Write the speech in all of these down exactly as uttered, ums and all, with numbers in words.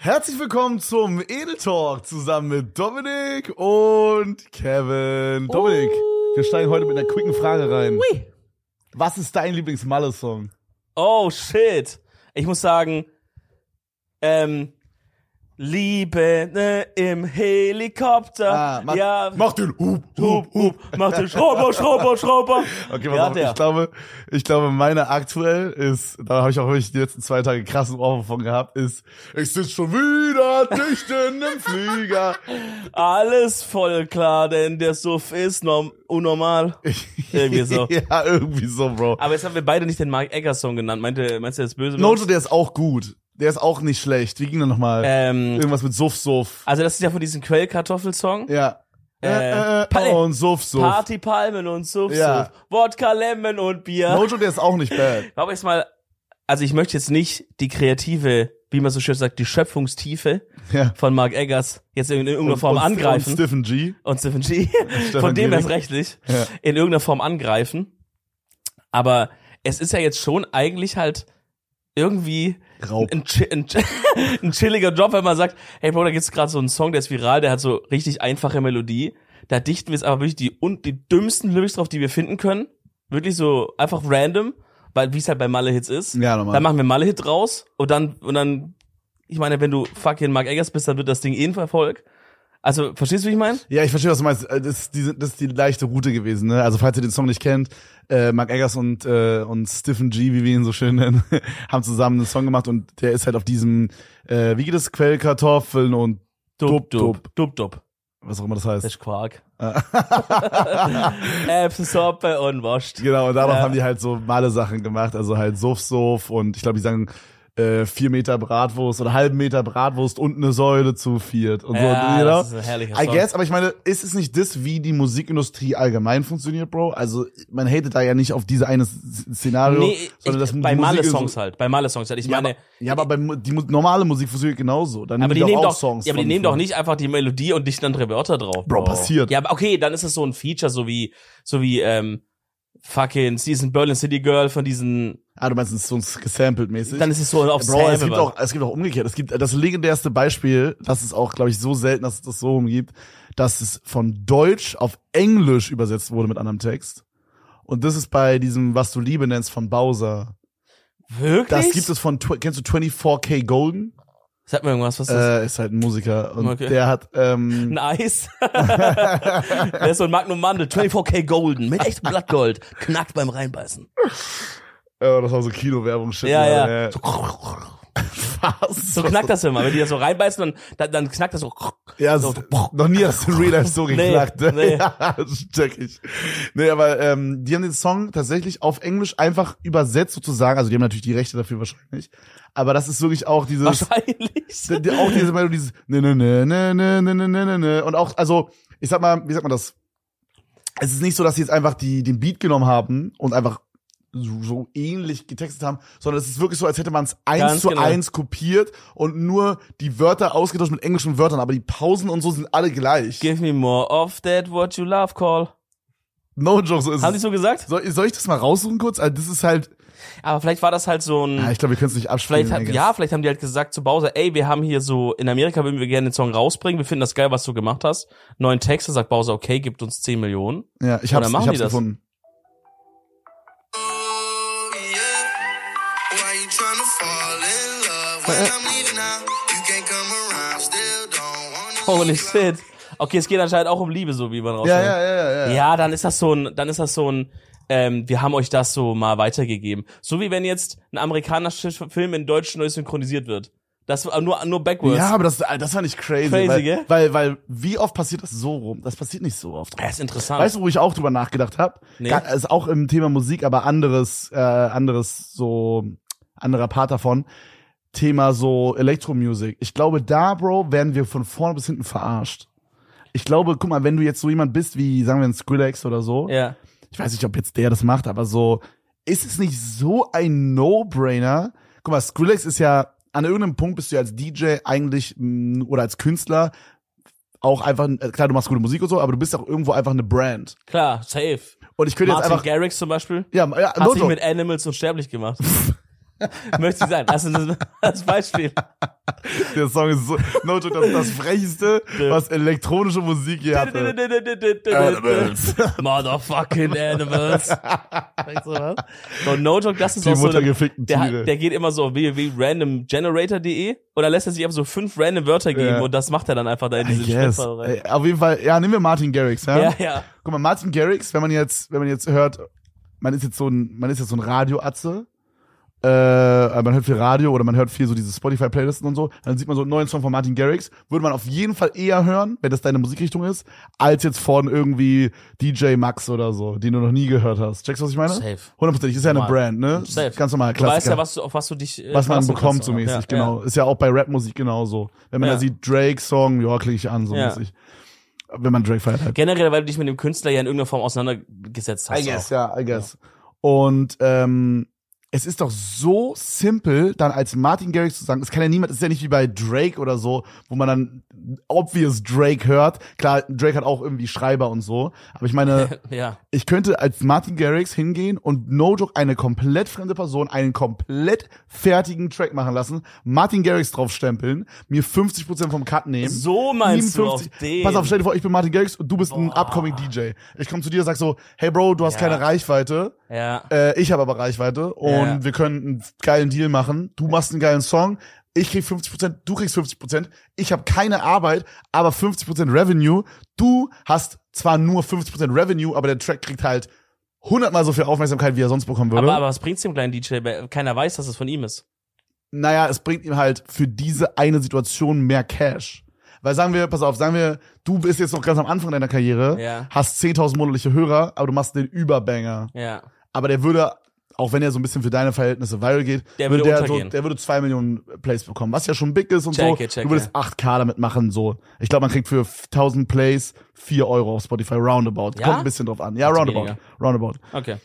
Herzlich willkommen zum Edel Talk zusammen mit Dominik und Kevin. Dominik, uh. wir steigen heute mit einer quicken Frage rein. Ui. Was ist dein Lieblings-Malle-Song? Oh, shit. Ich muss sagen, ähm, Liebe ne, im Helikopter. Ah, mach, ja, mach den Hup, Hup, Hup. Mach den Schrauber, Schrauber, Schrauber. Okay, pass ja, auf, der. ich glaube, ich glaube, meine aktuell ist, da habe ich auch wirklich die letzten zwei Tage krassen Ohr von gehabt, ist, ich sitz schon wieder dicht in einem Flieger. Alles voll klar, denn der Suff ist norm- unnormal. Irgendwie so. Ja, irgendwie so, Bro. Aber jetzt haben wir beide nicht den Mark Egger Song genannt. Meinte, meinst du, der ist böse? Nojo, der ist auch gut. Der ist auch nicht schlecht. Wie ging der nochmal? Ähm, Irgendwas mit Suff, Suff. Also das ist ja von diesem Quellkartoffelsong. Ja. Äh, Äh, äh, Pal- und Suff, Suff. Party, Palmen und Suff, Ja. Suff. Wodka, Lemon und Bier. Nojo, der ist auch nicht bad. Ich glaube jetzt mal, also ich möchte jetzt nicht die kreative, wie man so schön sagt, die Schöpfungstiefe Ja. von Mark Eggers jetzt in irgendeiner Und- Form und, angreifen. Und Stephen G. Und Stephen G. Stefan von dem Gehrig. erst rechtlich. Ja. In irgendeiner Form angreifen. Aber es ist ja jetzt schon eigentlich halt irgendwie Raub. ein, chi- ein, chi- ein chilliger Job, wenn man sagt, hey Bro, da gibt's gerade so einen Song, der ist viral, der hat so richtig einfache Melodie. Da dichten wir jetzt aber wirklich die, und die dümmsten Lyrics drauf, die wir finden können. Wirklich so einfach random, weil wie es halt bei Malle-Hits ist. Ja, normal. Dann machen wir Malle-Hit raus und dann, und dann, ich meine, wenn du fucking Mark Eggers bist, dann wird das Ding eh ein Erfolg. Also, verstehst du, wie ich meine? Ja, ich verstehe, was du meinst. Das ist, die, das ist die leichte Route gewesen, ne? Also, falls ihr den Song nicht kennt, äh, Mark Eggers und, äh, und Stephen G, wie wir ihn so schön nennen, haben zusammen einen Song gemacht und der ist halt auf diesem, äh, wie geht es? Quellkartoffeln und Dub, Dub. Dub, Dub. Was auch immer das heißt. Das ist Quark. Erbsensuppe und Wurst. Genau, und darauf Ja. haben die halt so male Sachen gemacht, also halt Suff, Suff und ich glaube, die sagen äh, vier Meter Bratwurst oder halben Meter Bratwurst und eine Säule zu viert und Ja, so, you know? das ist ein herrlicher I Song. guess, aber ich meine, ist es nicht das, wie die Musikindustrie allgemein funktioniert, Bro? Also, man hatet da ja nicht auf diese eine S- Szenario, Nee, sondern ich, das bei die Musik ist Malle-Songs so- halt. Bei Malle-Songs halt. Ich Ja, meine, aber, ja, aber bei Mu- die Mu- normale Musik funktioniert genauso. Dann aber die doch nehmen auch doch, Songs ja, aber die von- nehmen doch von- nicht einfach die Melodie und dichten andere Wörter drauf. Bro, passiert. Ja, aber okay, dann ist es so ein Feature, so wie, so wie, ähm, fucking Season Berlin City Girl von diesen, Ah, du meinst, es ist so gesampelt mäßig? dann ist es so auf Bro, es Sample. gibt auch, es gibt auch umgekehrt. Es gibt das legendärste Beispiel, das ist auch, glaube ich, so selten, dass es das so rumgibt, dass es von Deutsch auf Englisch übersetzt wurde mit anderem Text. Und das ist bei diesem, was du Liebe nennst, von Bowser. Wirklich? Das gibt es von, tw- kennst du vierundzwanzig K Golden? Sag mir irgendwas, was ist das? Äh, ist halt ein Musiker. Und Okay. der hat, ähm, Ein Eis. Der ist so ein Magnum Mandel, vierundzwanzig K Golden, mit echtem Blattgold. Knackt beim Reinbeißen. äh, das war so Kino-Werbung-Shit. Ja, Alter, ja. So, was? So knackt das immer. Wenn die das so reinbeißen, dann, dann, dann knackt das so. Ja, so. so, noch nie hast du in Real Life so Nee, geknackt. Ne? nee. Ja, das check ich. Nee, aber ähm, die haben den Song tatsächlich auf Englisch einfach übersetzt sozusagen. Also die haben natürlich die Rechte dafür wahrscheinlich. Aber das ist wirklich auch dieses... Wahrscheinlich. Die- die- auch diese Melodie, dieses ne ne ne ne ne ne ne ne ne und auch, also ich sag mal, wie sagt man das? Es ist nicht so, dass sie jetzt einfach die den Beat genommen haben und einfach so, so ähnlich getextet haben, sondern es ist wirklich so, als hätte man es eins Ganz zu genau. eins kopiert und nur die Wörter ausgetauscht mit englischen Wörtern, aber die Pausen und so sind alle gleich. Give me more of that what you love call. No joke, so ist Haben die es. so gesagt? Soll, soll ich das mal raussuchen kurz? Also das ist halt, Aber vielleicht war das halt so ein, ja, ich glaube, wir können es nicht abspielen. vielleicht I hat, guess. ja, vielleicht haben die halt gesagt zu Bowser, ey, wir haben hier so, in Amerika würden wir gerne den Song rausbringen, wir finden das geil, was du gemacht hast. Neuen Text, da sagt Bowser, okay, gibt uns zehn Millionen. Ja, ich Oder hab's, machen ich hab's die das? gefunden. Why you tryna fall in love when I'm leaving out? You can't come around, still don't wanna Holy leave you out. shit. Okay, es geht anscheinend auch um Liebe, so wie man Ja, raushört. ja, ja, ja, ja. Ja, dann ist das so ein, dann ist das so ein, ähm, wir haben euch das so mal weitergegeben. So wie wenn jetzt ein amerikanischer Film in Deutsch neu synchronisiert wird. Das war nur, nur backwards. Ja, aber das, das war nicht crazy. Crazy, weil, gell? Weil, weil, wie oft passiert das so rum? Das passiert nicht so oft. Ja, ist interessant. Weißt du, wo ich auch drüber nachgedacht habe? Nee. Ist auch im Thema Musik, aber anderes, äh, anderes, so, anderer Part davon. Thema so Elektromusik. Ich glaube, da, Bro, werden wir von vorne bis hinten verarscht. Ich glaube, guck mal, wenn du jetzt so jemand bist wie, sagen wir, ein Skrillex oder so, Ja. ich weiß nicht, ob jetzt der das macht, aber so, ist es nicht so ein No-Brainer? Guck mal, Skrillex ist ja, an irgendeinem Punkt bist du ja als D J eigentlich, mh, oder als Künstler, auch einfach, äh, klar, du machst gute Musik und so, aber du bist auch irgendwo einfach eine Brand. Klar, safe. Und ich könnte jetzt Martin einfach, Garrix zum Beispiel. ja, ja, Hat no sich joke. mit Animals unsterblich gemacht. Möchte ich sein. Also das, das Beispiel. Der Song ist so, no joke, das ist das Frechste, was elektronische Musik je hatte. Animals. Motherfucking Animals. Weißt du was? So, no joke, das ist Die auch so, muttergefickten der, Tiere. der geht immer so w w w punkt random generator punkt de oder lässt er sich einfach so fünf random Wörter geben Ja. und das macht er dann einfach da in diese Yes. Schriftfall rein. Ey, auf jeden Fall, ja, nehmen wir Martin Garrix, ja? Ja, ja. Guck mal, Martin Garrix, wenn man jetzt, wenn man jetzt hört, man ist jetzt so ein, man ist jetzt so ein Radioatze, äh, man hört viel Radio oder man hört viel so diese Spotify-Playlisten und so, dann sieht man so einen neuen Song von Martin Garrix, würde man auf jeden Fall eher hören, wenn das deine Musikrichtung ist, als jetzt von irgendwie D J Max oder so, den du noch nie gehört hast. Checkst du, was ich meine? Safe. Hundertprozentig, ist ja eine Normal. Brand, ne? Safe. Ganz normal, Du Klassiker. weißt ja, was du, auf was du dich äh, was man verlassen bekommt, kannst, so oder? mäßig, Ja, genau. Ist ja auch bei Rapmusik genauso. Wenn man Ja. da sieht, Drake-Song, ja, klicke ich an, so Ja. mäßig. Wenn man Drake feiert halt. Generell, weil du dich mit dem Künstler ja in irgendeiner Form auseinandergesetzt hast. I guess, auch. ja, I guess. Und ähm, es ist doch so simpel, dann als Martin Garrix zu sagen, es kann ja niemand, es ist ja nicht wie bei Drake oder so, wo man dann obvious Drake hört. Klar, Drake hat auch irgendwie Schreiber und so, aber ich meine, Ja. ich könnte als Martin Garrix hingehen und no joke eine komplett fremde Person einen komplett fertigen Track machen lassen, Martin Garrix draufstempeln, mir fünfzig Prozent vom Cut nehmen. So meinst du auf siebenundfünfzig den. Pass auf, stell dir vor, ich bin Martin Garrix und du bist ein Boah. upcoming D J. Ich komme zu dir und sag so, hey Bro, du hast Ja. keine Reichweite. Ja. Äh, ich habe aber Reichweite und Ja. wir können einen geilen Deal machen. Du machst einen geilen Song, ich krieg fünfzig Prozent, du kriegst fünfzig Prozent. Ich habe keine Arbeit, aber fünfzig Prozent Revenue. Du hast zwar nur fünfzig Prozent Revenue, aber der Track kriegt halt hundertmal so viel Aufmerksamkeit, wie er sonst bekommen würde. Aber, aber was bringt's dem kleinen D J? Weil keiner weiß, dass es von ihm ist. Naja, es bringt ihm halt für diese eine Situation mehr Cash. Weil sagen wir, pass auf, sagen wir, du bist jetzt noch ganz am Anfang deiner Karriere, Ja. hast zehntausend monatliche Hörer, aber du machst den Überbanger. Ja. Aber der würde, auch wenn er so ein bisschen für deine Verhältnisse viral geht, Der würde der, so, untergehen. der würde zwei Millionen Plays bekommen, was ja schon big ist und Check so. it, check du würdest it. acht K damit machen, so. Ich glaube, man kriegt für tausend Plays vier Euro auf Spotify, roundabout. Ja? Kommt ein bisschen drauf an. Ja, Bisschen roundabout. weniger. Roundabout. Okay.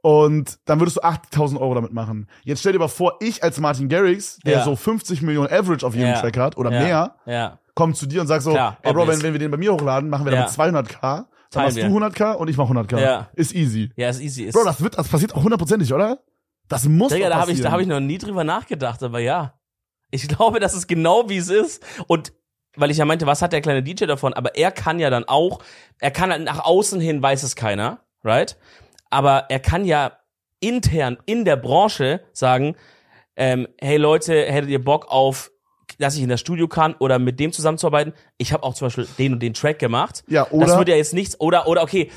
Und dann würdest du achttausend Euro damit machen. Jetzt stell dir mal vor, ich als Martin Garrix, der Ja. so fünfzig Millionen Average auf jedem Ja. Track hat oder ja. mehr, Ja. kommt zu dir und sagt so, Klar, ey Bro, obvious. wenn, wenn wir den bei mir hochladen, machen wir Ja. damit zweihundert K, dann Teilen machst wir. du hundert K und ich mach hundert K. Ja. Ist easy. Ja, ist easy. Ist, Bro, das wird, das passiert auch hundertprozentig, oder? Das muss Digga, doch da habe ich, da passieren. hab ich noch nie drüber nachgedacht, aber ja. Ich glaube, das ist genau wie es ist. Und weil ich ja meinte, was hat der kleine D J davon? Aber er kann ja dann auch, er kann halt nach außen hin, weiß es keiner, right? Aber er kann ja intern in der Branche sagen, ähm, hey Leute, hättet ihr Bock auf, dass ich in das Studio kann oder mit dem zusammenzuarbeiten? Ich habe auch zum Beispiel den und den Track gemacht. Ja, oder? Das wird ja jetzt nichts, oder, oder okay,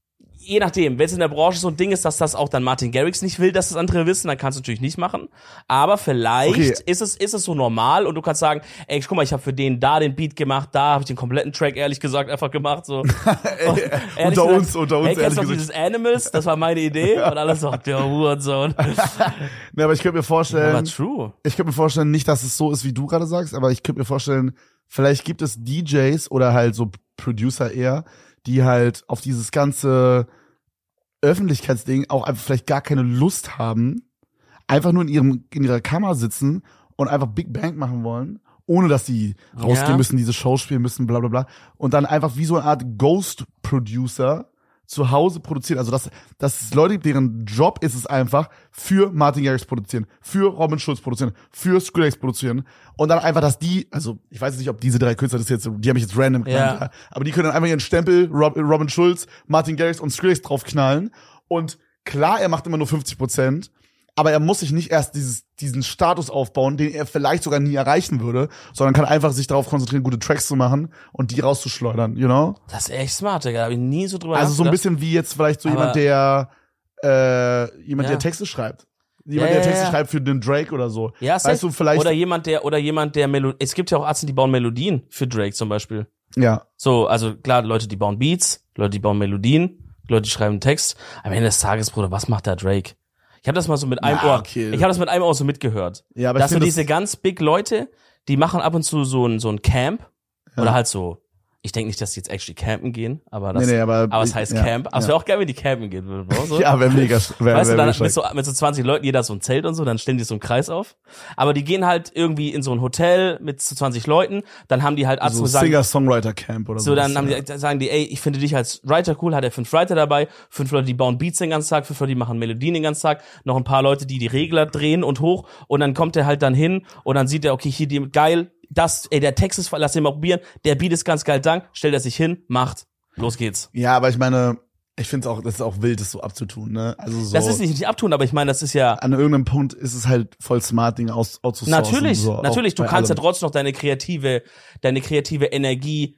je nachdem, wenn es in der Branche so ein Ding ist, dass das auch dann Martin Garrix nicht will, dass das andere wissen, dann kannst du natürlich nicht machen. Aber vielleicht Okay. ist es ist es so normal und du kannst sagen, ey, guck mal, ich habe für den da den Beat gemacht, da habe ich den kompletten Track ehrlich gesagt einfach gemacht. So. Und ehrlich unter gesagt, uns, unter uns, Hey, kennst ehrlich du noch gesagt. dieses Animals? Das war meine Idee und alles so, der Hurensohn. Ne, aber ich könnte mir vorstellen, Aber true. ich könnte mir vorstellen, nicht, dass es so ist, wie du gerade sagst, aber ich könnte mir vorstellen, vielleicht gibt es D Js oder halt so Producer eher, die halt auf dieses ganze Öffentlichkeitsding auch einfach vielleicht gar keine Lust haben, einfach nur in ihrem in ihrer Kammer sitzen und einfach Big Bang machen wollen, ohne dass die rausgehen Ja. müssen, diese Show spielen müssen, bla bla bla. Und dann einfach wie so eine Art Ghost-Producer zu Hause produzieren. Also dass, dass es Leute gibt, deren Job ist es einfach, für Martin Garrix produzieren, für Robin Schulz produzieren, für Skrillex produzieren. Und dann einfach, dass die, also ich weiß jetzt nicht, ob diese drei Künstler das jetzt, die haben mich jetzt random genannt, Ja. ja. Aber die können dann einfach ihren Stempel, Rob, Robin Schulz, Martin Garrix und Skrillex draufknallen. Und klar, er macht immer nur fünfzig Prozent, aber er muss sich nicht erst dieses, diesen Status aufbauen, den er vielleicht sogar nie erreichen würde, sondern kann einfach sich darauf konzentrieren, gute Tracks zu machen und die rauszuschleudern, you know? Das ist echt smart, Digga. Da hab ich nie so drüber Also so ein nachgedacht. bisschen wie jetzt vielleicht so Aber- jemand, der äh, jemand, Ja. der Texte schreibt. Jemand, Ja, der ja, Texte ja. schreibt für den Drake oder so. Ja, safe. weißt du, vielleicht. Oder jemand, der, oder jemand, der Melo es gibt ja auch Arzt, die bauen Melodien für Drake zum Beispiel. ja. So, also klar, Leute, die bauen Beats, Leute, die bauen Melodien, Leute, die schreiben Text. Am Ende des Tages, Bruder, was macht da Drake? Ich habe das mal so mit einem Ja, Ohr, okay. ich habe das mit einem Ohr so mitgehört. Ja, aber ich Das sind finde diese das- ganz big Leute, die machen ab und zu so ein, so ein Camp Ja. oder halt so, Ich denke nicht, dass die jetzt actually campen gehen, aber das, Nee, nee, aber- aber es heißt ja, Camp. Aber es ja. wäre auch geil, wenn die campen gehen würden, Bro. So. Ja, wäre mega. Wär, Weißt du, wär dann mega mit so, mit so zwanzig Leuten, jeder so ein Zelt und so, dann stellen die so einen Kreis auf. Aber die gehen halt irgendwie in so ein Hotel mit so zwanzig Leuten, dann haben die halt Arzt, so wo sagen, Singer-Songwriter-Camp oder so. so, dann haben die, sagen die, ey, ich finde dich als Writer cool, hat er fünf Writer dabei, fünf Leute, die bauen Beats den ganzen Tag, fünf Leute, die machen Melodien den ganzen Tag, noch ein paar Leute, die die Regler drehen und hoch, und dann kommt er halt dann hin und dann sieht er, okay, hier, die, geil, das, ey, der Text ist, lass den mal probieren, der Beat ist ganz geil, dank, stellt er sich hin, macht, los geht's. Ja, aber ich meine, ich finde es auch, das ist auch wild, das so abzutun, ne? Also so. Das ist nicht, nicht abtun, aber ich meine, das ist ja, An irgendeinem Punkt ist es halt voll smart, Dinge aus, outzusourcen. natürlich, so, natürlich, auch du bei kannst ja allem. trotzdem noch deine kreative, deine kreative Energie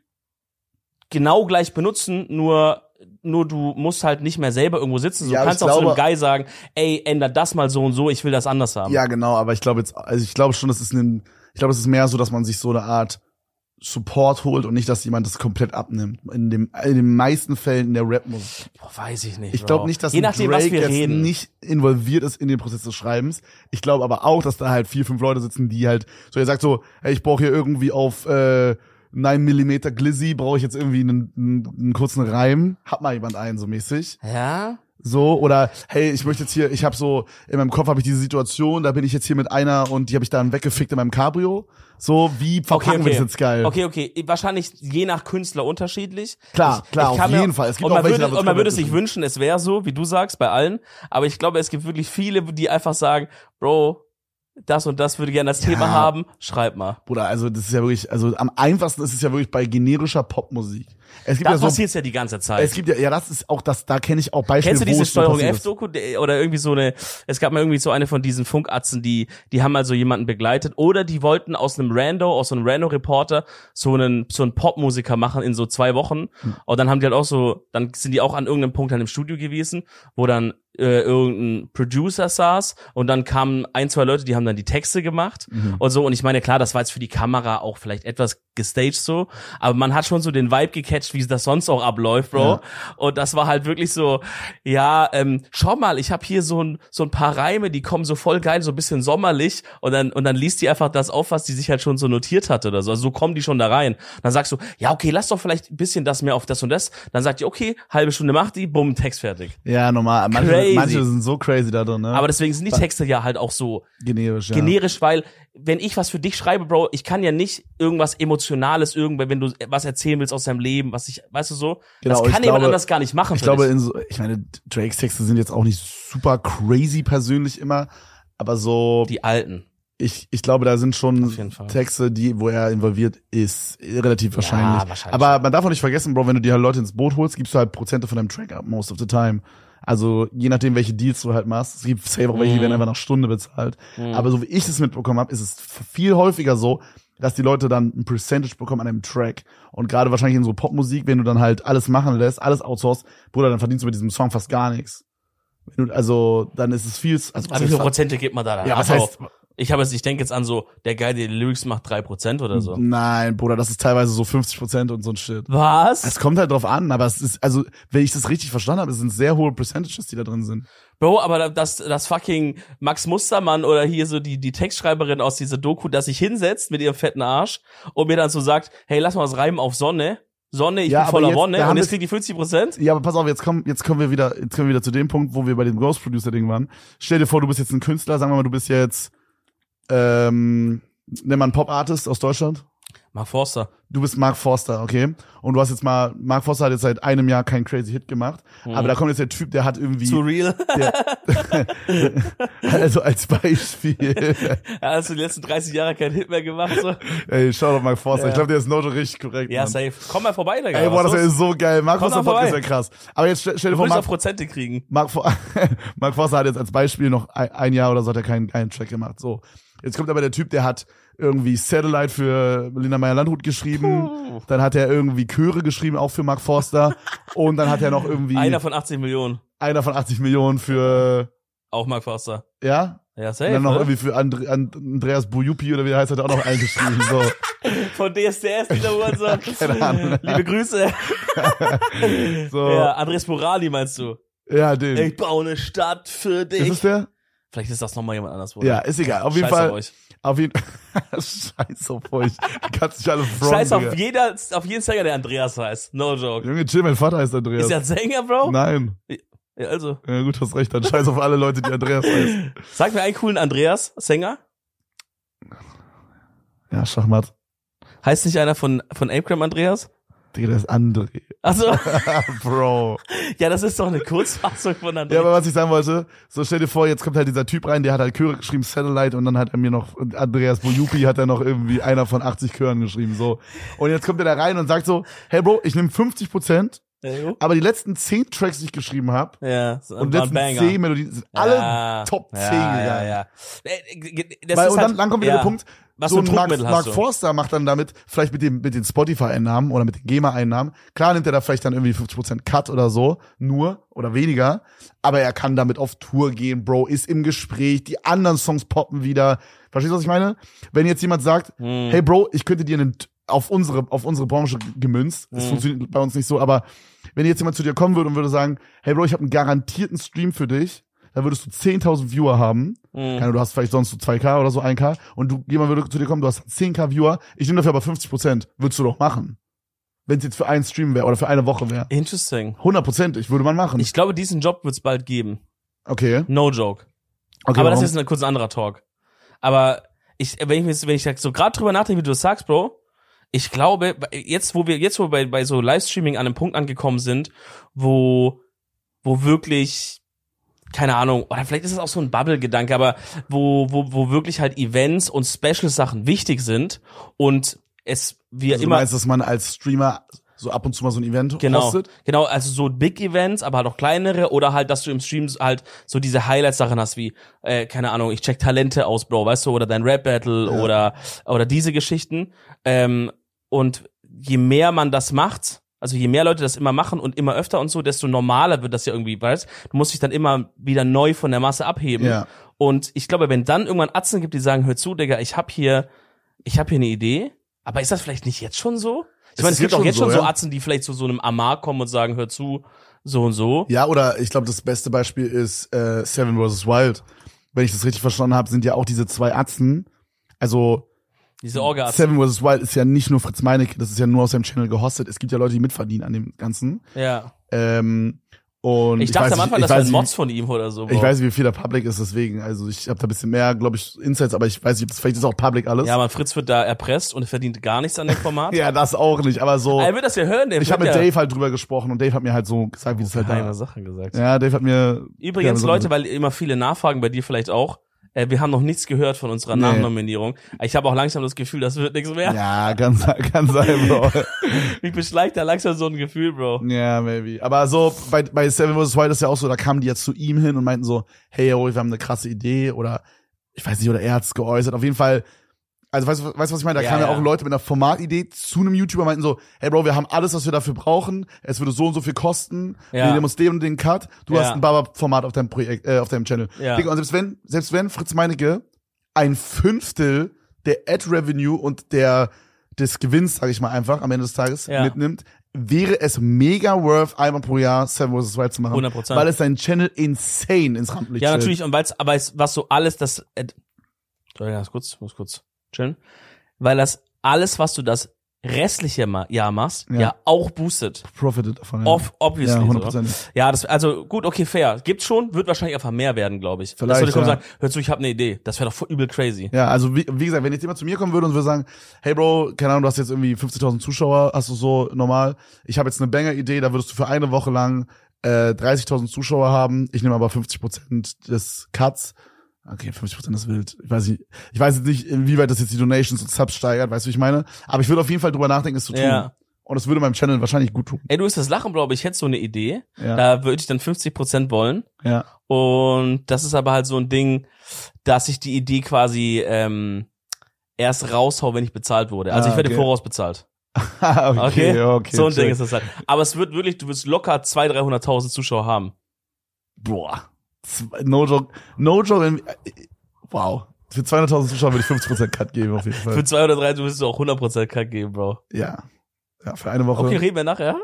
genau gleich benutzen, nur nur du musst halt nicht mehr selber irgendwo sitzen. Du Ja, aber kannst ich auch zu einem glaube- Guy sagen, ey, änder das mal so und so, ich will das anders haben. Ja, genau, aber ich glaube jetzt, also ich glaube schon, das ist ein, ich glaube, es ist mehr so, dass man sich so eine Art Support holt und nicht, dass jemand das komplett abnimmt. In dem, in den meisten Fällen in der Rap-Musik. Boah, weiß ich nicht. Ich Bro. glaube nicht, dass Je ein nachdem, Drake was wir jetzt reden. nicht involviert ist in den Prozess des Schreibens. Ich glaube aber auch, dass da halt vier, fünf Leute sitzen, die halt, so er sagt so, hey, ich brauche hier irgendwie auf äh, neun Millimeter Glizzy, brauche ich jetzt irgendwie einen, einen, einen kurzen Reim. Hat mal jemand einen, so mäßig. Ja? So, oder hey, ich möchte jetzt hier, ich habe so, in meinem Kopf habe ich diese Situation, da bin ich jetzt hier mit einer und die habe ich dann weggefickt in meinem Cabrio. So, wie verpacken wir das jetzt geil? Okay, okay. Wahrscheinlich je nach Künstler unterschiedlich. Klar, Ich- klar, ich auf kann mir- jeden Fall. Es gibt und man auch welche, da würde, wird's und man würde komplett sich bestimmt. wünschen, es wäre so, wie du sagst, bei allen. Aber ich glaube, es gibt wirklich viele, die einfach sagen, Bro, das und das würde gerne als Ja. Thema haben, schreib mal. Bruder, also das ist ja wirklich, also am einfachsten ist es ja wirklich bei generischer Popmusik. Es gibt Da ja so, passiert's ja die ganze Zeit. es gibt ja, ja, das ist auch das, da kenne ich auch Beispiele, Kennst du wo diese es so Steuerung passiert ist. F-Doku der- oder irgendwie so eine, es gab mal irgendwie so eine von diesen Funkatzen, die, die haben also jemanden begleitet oder die wollten aus einem Rando, aus so einem Rando-Reporter so einen, so einen Popmusiker machen in so zwei Wochen. Hm. Und dann haben die halt auch so, dann sind die auch an irgendeinem Punkt dann im Studio gewesen, wo dann äh, irgendein Producer saß und dann kamen ein, zwei Leute, die haben dann die Texte gemacht Mhm. und so. Und ich meine, klar, das war jetzt für die Kamera auch vielleicht etwas gestaged so, aber man hat schon so den Vibe gecatcht, wie das sonst auch abläuft, Bro. Ja. Und das war halt wirklich so, ja, ähm, schau mal, ich habe hier so ein so ein paar Reime, die kommen so voll geil, so ein bisschen sommerlich und dann und dann liest die einfach das auf, was die sich halt schon so notiert hatte oder so. Also so kommen die schon da rein. Dann sagst du, ja, okay, lass doch vielleicht ein bisschen das mehr auf das und das. Dann sagt die, okay, halbe Stunde macht die, bumm, Text fertig. Ja, normal. Manche, Crazy. manche sind so crazy da drin, ne? Aber deswegen sind die Texte ja halt auch so generisch, ja. generisch, weil wenn ich was für dich schreibe, Bro, ich kann ja nicht irgendwas Emotionales, irgendwann, wenn du was erzählen willst aus deinem Leben, was ich, weißt du so, Genau, das ich kann jemand glaube- anders gar nicht machen. Ich für glaube, dich. in so, ich meine, Drakes Texte sind jetzt auch nicht super crazy persönlich immer, aber so, die Alten. ich, ich glaube, da sind schon Auf jeden Fall. Texte, die, wo er involviert ist, relativ wahrscheinlich. wahrscheinlich. Aber man darf auch nicht vergessen, Bro, wenn du dir halt Leute ins Boot holst, gibst du halt Prozente von deinem Track ab, most of the time. Also, je nachdem, welche Deals du halt machst. Es gibt safe auch welche, die Mhm. werden einfach nach Stunde bezahlt. Mhm. Aber so wie ich es mitbekommen habe, ist es viel häufiger so, dass die Leute dann ein Percentage bekommen an einem Track. Und gerade wahrscheinlich in so Popmusik, wenn du dann halt alles machen lässt, alles outsourcest, Bruder, dann verdienst du mit diesem Song fast gar nichts. Wenn du, also, dann ist es viel, also, was Aber wie heißt viele fa- Prozente gibt man da dann? ja, was Also, heißt, ich habe jetzt, ich denke jetzt an so, der Guy, der die Lyrics macht drei Prozent oder so. nein, Bruder, das ist teilweise so fünfzig Prozent und so ein Shit. Was? Es kommt halt drauf an, aber es ist, also, wenn ich das richtig verstanden habe, es sind sehr hohe Percentages, die da drin sind. Bro, aber das, das fucking Max Mustermann oder hier so die, die Textschreiberin aus dieser Doku, dass sich hinsetzt mit ihrem fetten Arsch und mir dann so sagt, hey, lass mal was reimen auf Sonne. Sonne, ich Ja, bin aber voller jetzt- Wonne da und haben jetzt wir- kriegt die fünfzig Prozent? Ja, aber pass auf, jetzt kommen, jetzt kommen wir wieder, jetzt kommen wir wieder zu dem Punkt, wo wir bei dem Ghost Producer Ding waren. Stell dir vor, du bist jetzt ein Künstler, sagen wir mal, du bist jetzt, ähm, nenn mal einen Pop-Artist aus Deutschland. Mark Forster. Du bist Mark Forster, okay? Und du hast jetzt mal, Mark Forster hat jetzt seit einem Jahr keinen crazy Hit gemacht, aber da kommt jetzt der Typ, der hat irgendwie, Zu real. also als Beispiel, Ja, hast du die letzten dreißig Jahre keinen Hit mehr gemacht, so? ey, schau doch Mark Forster, Ja. ich glaube, der ist Noto richtig korrekt, Ja, Mann. safe. Komm mal vorbei, Digga. Ey, boah, das Was wäre los? so geil. Mark Komm Forster doch Podcast vorbei. wäre krass. Aber jetzt stell, stell dir Du vor, willst auch Mark, Prozente kriegen. Mark, For- Mark Forster hat jetzt als Beispiel noch ein, ein Jahr oder so hat er keinen, keinen Track gemacht. So. Jetzt kommt aber der Typ, der hat irgendwie Satellite für Lina Meyer-Landrut geschrieben. Puh. Dann hat er irgendwie Chöre geschrieben, auch für Mark Forster. Und dann hat er noch irgendwie Einer von achtzig Millionen. einer von achtzig Millionen für, Auch Mark Forster. ja? Ja, Und safe. dann noch ne? irgendwie für And And Andreas Bujupi oder wie der heißt, hat er auch noch einen geschrieben. So. Von D S D S, dieser Uhrensohn. Keine Ahnung. Liebe Grüße. So. Ja, Andres Morali meinst du? Ja, den. Ich baue eine Stadt für dich. Ist es der? Vielleicht ist das nochmal jemand anders, Bruder. Ja, ist egal. Auf jeden Scheiß Fall. auf euch. Auf jeden Scheiß auf euch. Du kannst dich alle fronten. Scheiß auf Digga. jeder, auf jeden Sänger, der Andreas heißt. No joke. Junge, chill, mein Vater heißt Andreas. Ist er ein Sänger, Bro? Nein. Ja, also. Ja, gut, hast recht. Dann scheiß auf alle Leute, die Andreas heißen. Sag mir einen coolen Andreas, Sänger. Ja, Schachmatt. Heißt nicht einer von, von Apegram Andreas? Digga, der ist André. Also, Bro. ja, das ist doch eine Kurzfassung von Ja, Andreas. aber was ich sagen wollte, so stell dir vor, jetzt kommt halt dieser Typ rein, der hat halt Chöre geschrieben, Satellite, und dann hat er mir noch, und Andreas Bojupi hat er noch irgendwie einer von achtzig Chören geschrieben, so. Und jetzt kommt er da rein und sagt so, hey Bro, ich nehme fünfzig Prozent, aber die letzten zehn Tracks, die ich geschrieben habe, ja, so und die letzten Banger. zehn Melodien, sind alle Ja, Top zehn ja, gegangen. ja, ja. Äh, Das Weil, ist und halt, dann, dann kommt wieder ja. der Punkt, Was so für ein ein Mark, Druckmittel Mark hast du? Forster macht dann damit, vielleicht mit dem, mit den Spotify-Einnahmen oder mit den GEMA-Einnahmen, klar nimmt er da vielleicht dann irgendwie fünfzig Prozent Cut oder so, nur oder weniger, aber er kann damit auf Tour gehen, Bro, ist im Gespräch, die anderen Songs poppen wieder. Verstehst du, was ich meine? Wenn jetzt jemand sagt, Hm. hey Bro, ich könnte dir einen, auf unsere, auf unsere Branche gemünzt, das Hm. funktioniert bei uns nicht so, aber wenn jetzt jemand zu dir kommen würde und würde sagen, hey Bro, ich habe einen garantierten Stream für dich, dann würdest du zehntausend Viewer haben. Mhm. Keine Ahnung, du hast vielleicht sonst so zwei K oder so ein K und du, jemand würde zu dir kommen, du hast zehn K Viewer, ich nehme dafür aber fünfzig Prozent. Würdest du doch machen. Wenn es jetzt für einen Stream wäre oder für eine Woche wäre. Interesting. hundert Prozent, ich würde man machen. Ich glaube, diesen Job wird es bald geben. okay. No joke. Okay, aber das warum? ist ein kurz ein anderer Talk. Aber ich, wenn ich mir, wenn ich so gerade drüber nachdenke, wie du das sagst, Bro, ich glaube, jetzt, wo wir, jetzt, wo wir bei, bei so Livestreaming an einem Punkt angekommen sind, wo, wo wirklich, keine Ahnung, oder vielleicht ist es auch so ein Bubble-Gedanke, aber wo, wo, wo wirklich halt Events und Special-Sachen wichtig sind und es, wir also immer, du meinst, dass man als Streamer so ab und zu mal so ein Event Genau, hostet? genau, also so Big Events, aber halt auch kleinere oder halt, dass du im Stream halt so diese Highlight-Sachen hast wie, äh, keine Ahnung, ich check Talente aus, Bro, weißt du, oder dein Rap-Battle Ja. oder oder diese Geschichten. Ähm, und je mehr man das macht, also je mehr Leute das immer machen und immer öfter und so, desto normaler wird das ja irgendwie, weißt du, musst dich dann immer wieder neu von der Masse abheben. Ja. Und ich glaube, wenn dann irgendwann Atzen gibt, die sagen, hör zu, Digga, ich hab hier, ich hab hier eine Idee, aber ist das vielleicht nicht jetzt schon so? Ich Es meine, ist es gibt jetzt auch jetzt schon schon so, so ja. Atzen, die vielleicht zu so einem Amar kommen und sagen, hör zu, so und so. Ja, oder ich glaube, das beste Beispiel ist äh, Seven versus. Wild. Wenn ich das richtig verstanden habe, sind ja auch diese zwei Atzen. Also Diese Orga-Atzen. Seven versus. Wild ist ja nicht nur Fritz Meinecke, das ist ja nur aus seinem Channel gehostet. Es gibt ja Leute, die mitverdienen an dem Ganzen. Ja. Ähm, und Ich dachte weiß am Anfang, nicht, das ich weiß wären nicht, Mods von ihm oder so. Ich Bro. weiß nicht, wie viel da Public ist, deswegen. Also ich habe da ein bisschen mehr, glaube ich, Insights, aber ich weiß nicht, vielleicht ist auch Public alles. Ja, man, Fritz wird da erpresst und verdient gar nichts an dem Format. Ja, das auch nicht, aber so. Er wird das ja hören. Der Ich habe wird mit ja Dave halt drüber gesprochen und Dave hat mir halt so gesagt, wie es halt geheime da. Sachen gesagt. Ja, Dave hat mir. Übrigens, ja, Leute, weil immer viele nachfragen, bei dir vielleicht auch, äh, wir haben noch nichts gehört von unserer Nee. Nachnominierung. Ich habe auch langsam das Gefühl, das wird nichts mehr. Ja, kann, sein- kann sein, Bro. Mich beschleicht da langsam so ein Gefühl, Bro. Ja, maybe. Aber so, bei, bei Seven versus. Wild ist ja auch so, da kamen die jetzt zu ihm hin und meinten so, hey, yo, wir haben eine krasse Idee oder, ich weiß nicht, oder er hat's geäußert. Auf jeden Fall, also weißt du, weißt, du, was ich meine? Da Ja, kamen ja ja. auch Leute mit einer Formatidee zu einem YouTuber und meinten so, hey Bro, wir haben alles, was wir dafür brauchen. Es würde so und so viel kosten. Ja. Wir nehmen uns den und den Cut. Du Ja. hast ein Baba-Format auf deinem Projekt, äh, auf deinem Channel. Ja. Digga, und selbst wenn, selbst wenn Fritz Meinecke ein Fünftel der Ad-Revenue und der, des Gewinns, sage ich mal einfach, am Ende des Tages Ja. mitnimmt, wäre es mega worth, einmal pro Jahr Seven versus. Wild zu machen. hundert Prozent. Weil es seinen Channel insane ins Rampenlicht Ja, stellt. natürlich. Und weil's, aber es, was so alles, das, äh, soll ich ganz kurz, muss kurz chillen. Weil das alles, was du das restliche Ma- Jahr machst, ja, Ja. auch boostet. Profited davon. Ja, Off, obviously. ja so. hundert Prozent. Ja, das, also gut, okay, fair. Gibt's schon, wird wahrscheinlich einfach mehr werden, glaube ich. Vielleicht, Dass Leute kommen und ja. sagen, hör zu, ich habe eine Idee. Das wäre doch voll übel crazy. Ja, also wie, wie gesagt, wenn jetzt jemand zu mir kommen würde und würde sagen, hey Bro, keine Ahnung, du hast jetzt irgendwie fünfzigtausend Zuschauer, hast du so normal, ich habe jetzt eine Banger-Idee, da würdest du für eine Woche lang äh, dreißigtausend Zuschauer haben, ich nehme aber fünfzig Prozent des Cuts. Okay, fünfzig Prozent ist wild. Ich weiß nicht, ich weiß jetzt nicht, inwieweit das jetzt die Donations und Subs steigert, weißt du, wie ich meine? Aber ich würde auf jeden Fall drüber nachdenken, es zu tun. Ja. Und es würde meinem Channel wahrscheinlich gut tun. Ey, du wirst das lachen, glaube ich, ich hätte so eine Idee. Ja. Da würde ich dann fünfzig Prozent wollen. Ja. Und das ist aber halt so ein Ding, dass ich die Idee quasi ähm, erst raushau, wenn ich bezahlt wurde. Also Ah, ich werde okay. vorausbezahlt. okay, Okay? okay. so ein check. Ding ist das halt. Aber es wird wirklich, du wirst locker zweihunderttausend, dreihunderttausend Zuschauer haben. Boah. Zwei- No joke. No joke. in- Wow. Für zweihunderttausend Zuschauer würde ich fünfzig Prozent Cut geben, auf jeden Fall. Für zweihundert, dreihundert wirst du auch hundert Prozent Kack geben, Bro. Ja. Ja, für eine Woche. Okay, reden wir nachher.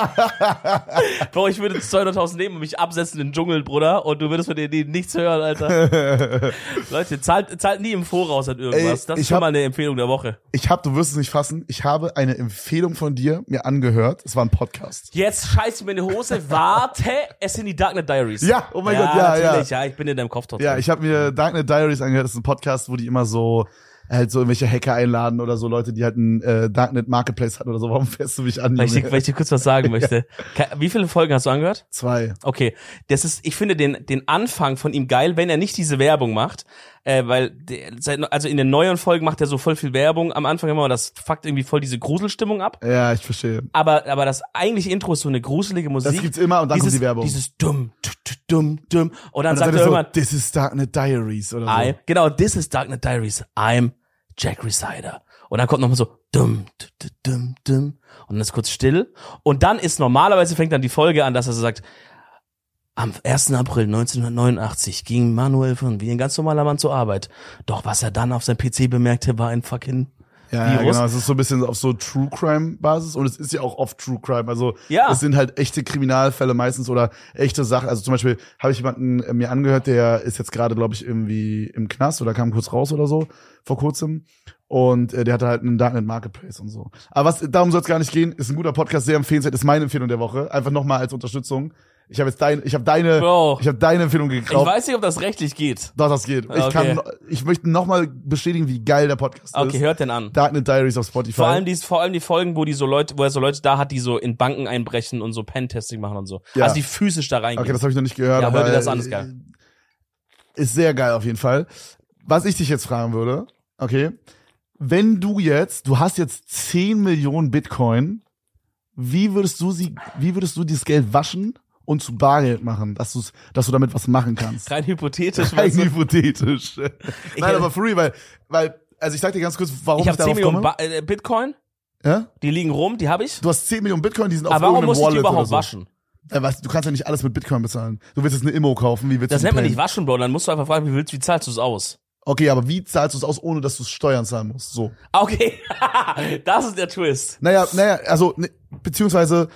Bro, ich würde zweihunderttausend nehmen und mich absetzen in den Dschungel, Bruder, und du würdest von denen nichts hören, Alter. Leute, zahlt, zahlt nie im Voraus an irgendwas. Ey, das ist ich schon hab- mal eine Empfehlung der Woche. Ich hab, du wirst es nicht fassen, ich habe eine Empfehlung von dir mir angehört. Es war ein Podcast. Jetzt scheiß mir in die Hose. Warte, es sind die Darknet Diaries. Ja, oh mein Gott, ja, natürlich, ja. ja. Ich bin in deinem Kopf trotzdem. Ja, ich habe mir Darknet Diaries angehört. Das ist ein Podcast, wo die immer so halt so irgendwelche Hacker einladen oder so Leute, die halt ein äh, Darknet Marketplace hatten oder so. Warum fährst du mich an? weil, ich, Junge? weil ich dir kurz was sagen möchte. Ke- Wie viele Folgen hast du angehört? Zwei. Okay, das ist, ich finde den den Anfang von ihm geil, wenn er nicht diese Werbung macht, äh, weil der, seit- also in den neuen Folgen macht er so voll viel Werbung am Anfang immer, und das fuckt irgendwie voll diese Gruselstimmung ab. Ja, ich verstehe. Aber aber das eigentliche Intro ist so eine gruselige Musik. Das gibt's immer und dann dieses, kommt die Werbung. Dieses dumm, tu, tu, dumm, dumm, und dann Und sagt dann er so, irgendwann, this is Darknet Diaries oder so. I, genau, this is Darknet Diaries, I'm Jack Resider. Und dann kommt nochmal so dumm, dumm, dumm, dumm, und dann ist kurz still. Und dann ist normalerweise fängt dann die Folge an, dass er so sagt, am ersten April neunzehnhundertneunundachtzig ging Manuel von wie ein ganz normaler Mann zur Arbeit. Doch was er dann auf seinem P C bemerkte, war ein fucking Ja, ja, Virus. genau. Es ist so ein bisschen auf so True Crime Basis und es ist ja auch oft True Crime. Also Ja. es sind halt echte Kriminalfälle meistens oder echte Sachen. Also zum Beispiel habe ich jemanden äh, mir angehört, der ist jetzt gerade, glaube ich, irgendwie im Knast oder kam kurz raus oder so vor kurzem. Und äh, der hatte halt einen Darknet Marketplace und so. Aber was, darum soll es gar nicht gehen. Ist ein guter Podcast, sehr empfehlenswert. Ist meine Empfehlung der Woche. Einfach nochmal als Unterstützung. Ich habe jetzt dein, ich habe deine, Bro. ich habe deine Empfehlung Ich gekauft. weiß nicht, ob das rechtlich geht. Doch, das geht. Ich Okay. kann, ich möchte nochmal bestätigen, wie geil der Podcast Okay, ist. hört den an. Darknet Diaries auf Spotify. Vor allem die, vor allem die Folgen, wo die so Leute, wo er so Leute da hat, die so in Banken einbrechen und so Pentesting machen und so. Ja. Also die physisch da reingehen. Okay, das habe ich noch nicht gehört. Ja, aber hör dir das an, ist geil. Ist sehr geil auf jeden Fall. Was ich dich jetzt fragen würde, okay, wenn du jetzt, du hast jetzt zehn Millionen Bitcoin, wie würdest du sie, wie würdest du dieses Geld waschen und zu Bargeld machen, dass du, dass du damit was machen kannst? Rein hypothetisch. Rein weißt du? hypothetisch. Ich- Nein, aber for real, weil, weil, also ich sag dir ganz kurz, warum Ich ich, habe zehn darauf Millionen komme. ba äh, Bitcoin, Ja? die liegen rum, die habe ich. Du hast zehn Millionen Bitcoin, die sind auf Aber warum irgendeinem muss ich die Wallet oder überhaupt so. waschen? Äh, was, du kannst ja nicht alles mit Bitcoin bezahlen. Du willst jetzt eine Immo kaufen, wie willst Das du nennt man payen? nicht waschen, Bro. Dann musst du einfach fragen, wie willst, wie zahlst du es aus? Okay, aber wie zahlst du es aus, ohne dass du Steuern zahlen musst? So. Ah, okay, das ist der Twist. Naja, naja, also, ne, beziehungsweise,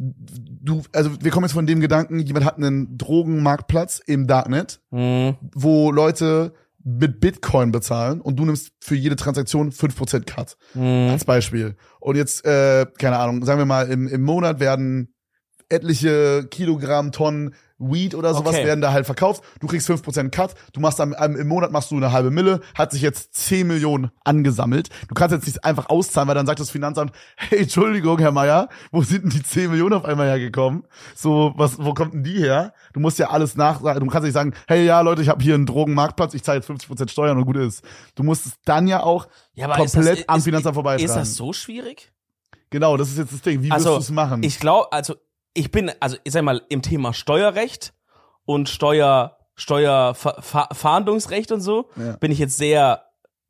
du, also, wir kommen jetzt von dem Gedanken, jemand hat einen Drogenmarktplatz im Darknet, Hm. wo Leute mit Bitcoin bezahlen und du nimmst für jede Transaktion fünf Prozent Cut. Hm. Als Beispiel. Und jetzt, äh, keine Ahnung, sagen wir mal, im, im Monat werden etliche Kilogramm, Tonnen Weed oder sowas Okay. werden da halt verkauft. Du kriegst fünf Prozent Cut. Du machst am, am, im Monat machst du eine halbe Mille. Hat sich jetzt zehn Millionen angesammelt. Du kannst jetzt nicht einfach auszahlen, weil dann sagt das Finanzamt, hey, Entschuldigung, Herr Meier, wo sind denn die zehn Millionen auf einmal hergekommen? So, was, wo kommt denn die her? Du musst ja alles nach, du kannst nicht sagen, hey, ja, Leute, ich habe hier einen Drogenmarktplatz, ich zahle jetzt fünfzig Prozent Steuern und gut ist. Du musst es dann ja auch Ja, aber komplett ist das, am ist, Finanzamt vorbeitragen. Ist das so schwierig? Genau, das ist jetzt das Ding. Wie Also, wirst du es machen? Ich glaube, also ich bin, also ich sag mal, im Thema Steuerrecht und Steuer, Steuerfahndungsrecht und so, Ja. bin ich jetzt sehr,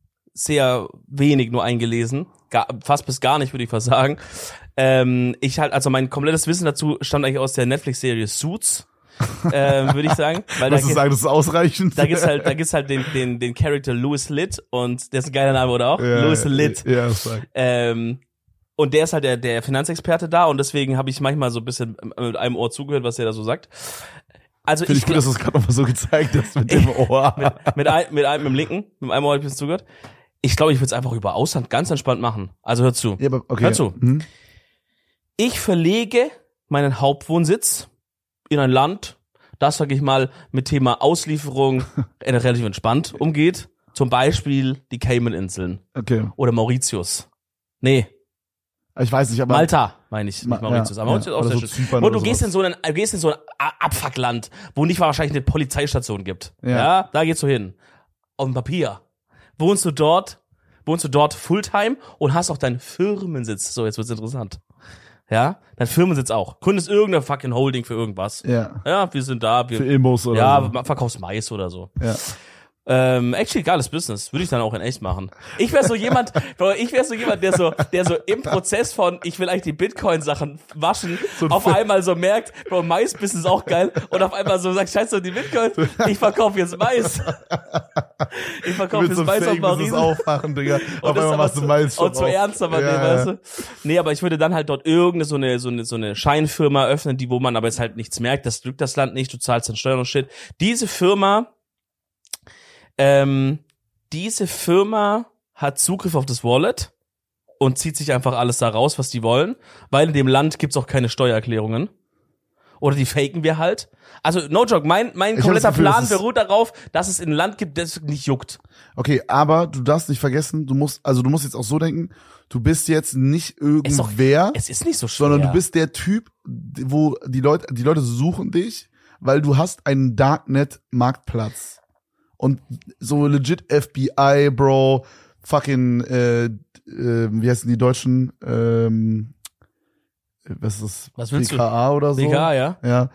sehr wenig nur eingelesen. Gar, fast bis gar nicht, würde ich fast sagen. Ähm, ich halt, also mein komplettes Wissen dazu stammt eigentlich aus der Netflix-Serie Suits, ähm, würde ich sagen. Weil da, Würdest du gibt- sagen, das ist ausreichend? da gibt's halt, da gibt's halt den, den, den Charakter Louis Litt, und der ist ein geiler Name, oder auch? Ja, Louis Litt. Ja, das sag. Ähm, und der ist halt der, der Finanzexperte da, und deswegen habe ich manchmal so ein bisschen mit einem Ohr zugehört, was der da so sagt. Also Finde ich, ich gut, dass du es gerade nochmal so gezeigt hast mit dem Ohr. mit, mit, ein, mit einem mit dem linken, mit einem Ohr habe ich ein bisschen zugehört. Ich glaube, ich würde es einfach über Ausland ganz entspannt machen. Also hör zu. Ja, aber okay. Hör zu. Hm? Ich verlege meinen Hauptwohnsitz in ein Land, das, sag ich mal, mit Thema Auslieferung relativ entspannt umgeht. Zum Beispiel die Cayman-Inseln Okay. oder Mauritius. Nee, Ich weiß nicht, aber. Malta, meine ich, Ma- nicht Mauritius. ja, aber Mauritius ja. ist auch Oder sehr so schön. Zypern Und du oder gehst sowas. in so ein, du gehst in so ein A- Abfuckland, wo nicht wahrscheinlich eine Polizeistation gibt. Ja. Ja. Da gehst du hin. Auf dem Papier. Wohnst du dort, wohnst du dort Fulltime und hast auch deinen Firmensitz. So, jetzt wird's interessant. Ja, dein Firmensitz auch. Gründest irgendeine fucking Holding für irgendwas. Ja. Ja, wir sind da, wir, Für Immos oder ja, so. man verkaufst Mais oder so. Ja. Ähm, actually, geiles Business. Würde ich dann auch in echt machen. Ich wäre so jemand, Bro, ich wäre so jemand, der so, der so im Prozess von, ich will eigentlich die Bitcoin-Sachen waschen, So ein auf Film. einmal so merkt, Bro, Mais-Business ist auch geil, und auf einmal so sagt, scheiße, die Bitcoin, ich verkaufe jetzt Mais. Ich Du verkaufe willst jetzt so Mais auf Fake-Business Maurice. aufmachen, Digga. Auf das einmal aber machst du zu- Mais Und zu auf. ernster mal Ja, nehmen, ja. weißt du? Nee, aber ich würde dann halt dort irgendeine so eine, so eine, so eine Scheinfirma öffnen, die, wo man aber jetzt halt nichts merkt, das drückt das Land nicht, du zahlst dann Steuern und Shit. Diese Firma, ähm, diese Firma hat Zugriff auf das Wallet und zieht sich einfach alles da raus, was die wollen, weil in dem Land gibt's auch keine Steuererklärungen. Oder die faken wir halt. Also, no joke, mein, mein Ich hab kompletter das Gefühl, Plan das ist- beruht darauf, dass es ein Land gibt, das nicht juckt. Okay, aber du darfst nicht vergessen, du musst, also du musst jetzt auch so denken, du bist jetzt nicht Ist doch- irgendwer, Es ist nicht so schwer. sondern du bist der Typ, wo die Leute, die Leute suchen dich, weil du hast einen Darknet-Marktplatz. Und so legit F B I, Bro, fucking, äh, äh, wie heißen die Deutschen, ähm, was ist das? Was willst du? B K A oder so? B K A, ja? Ja.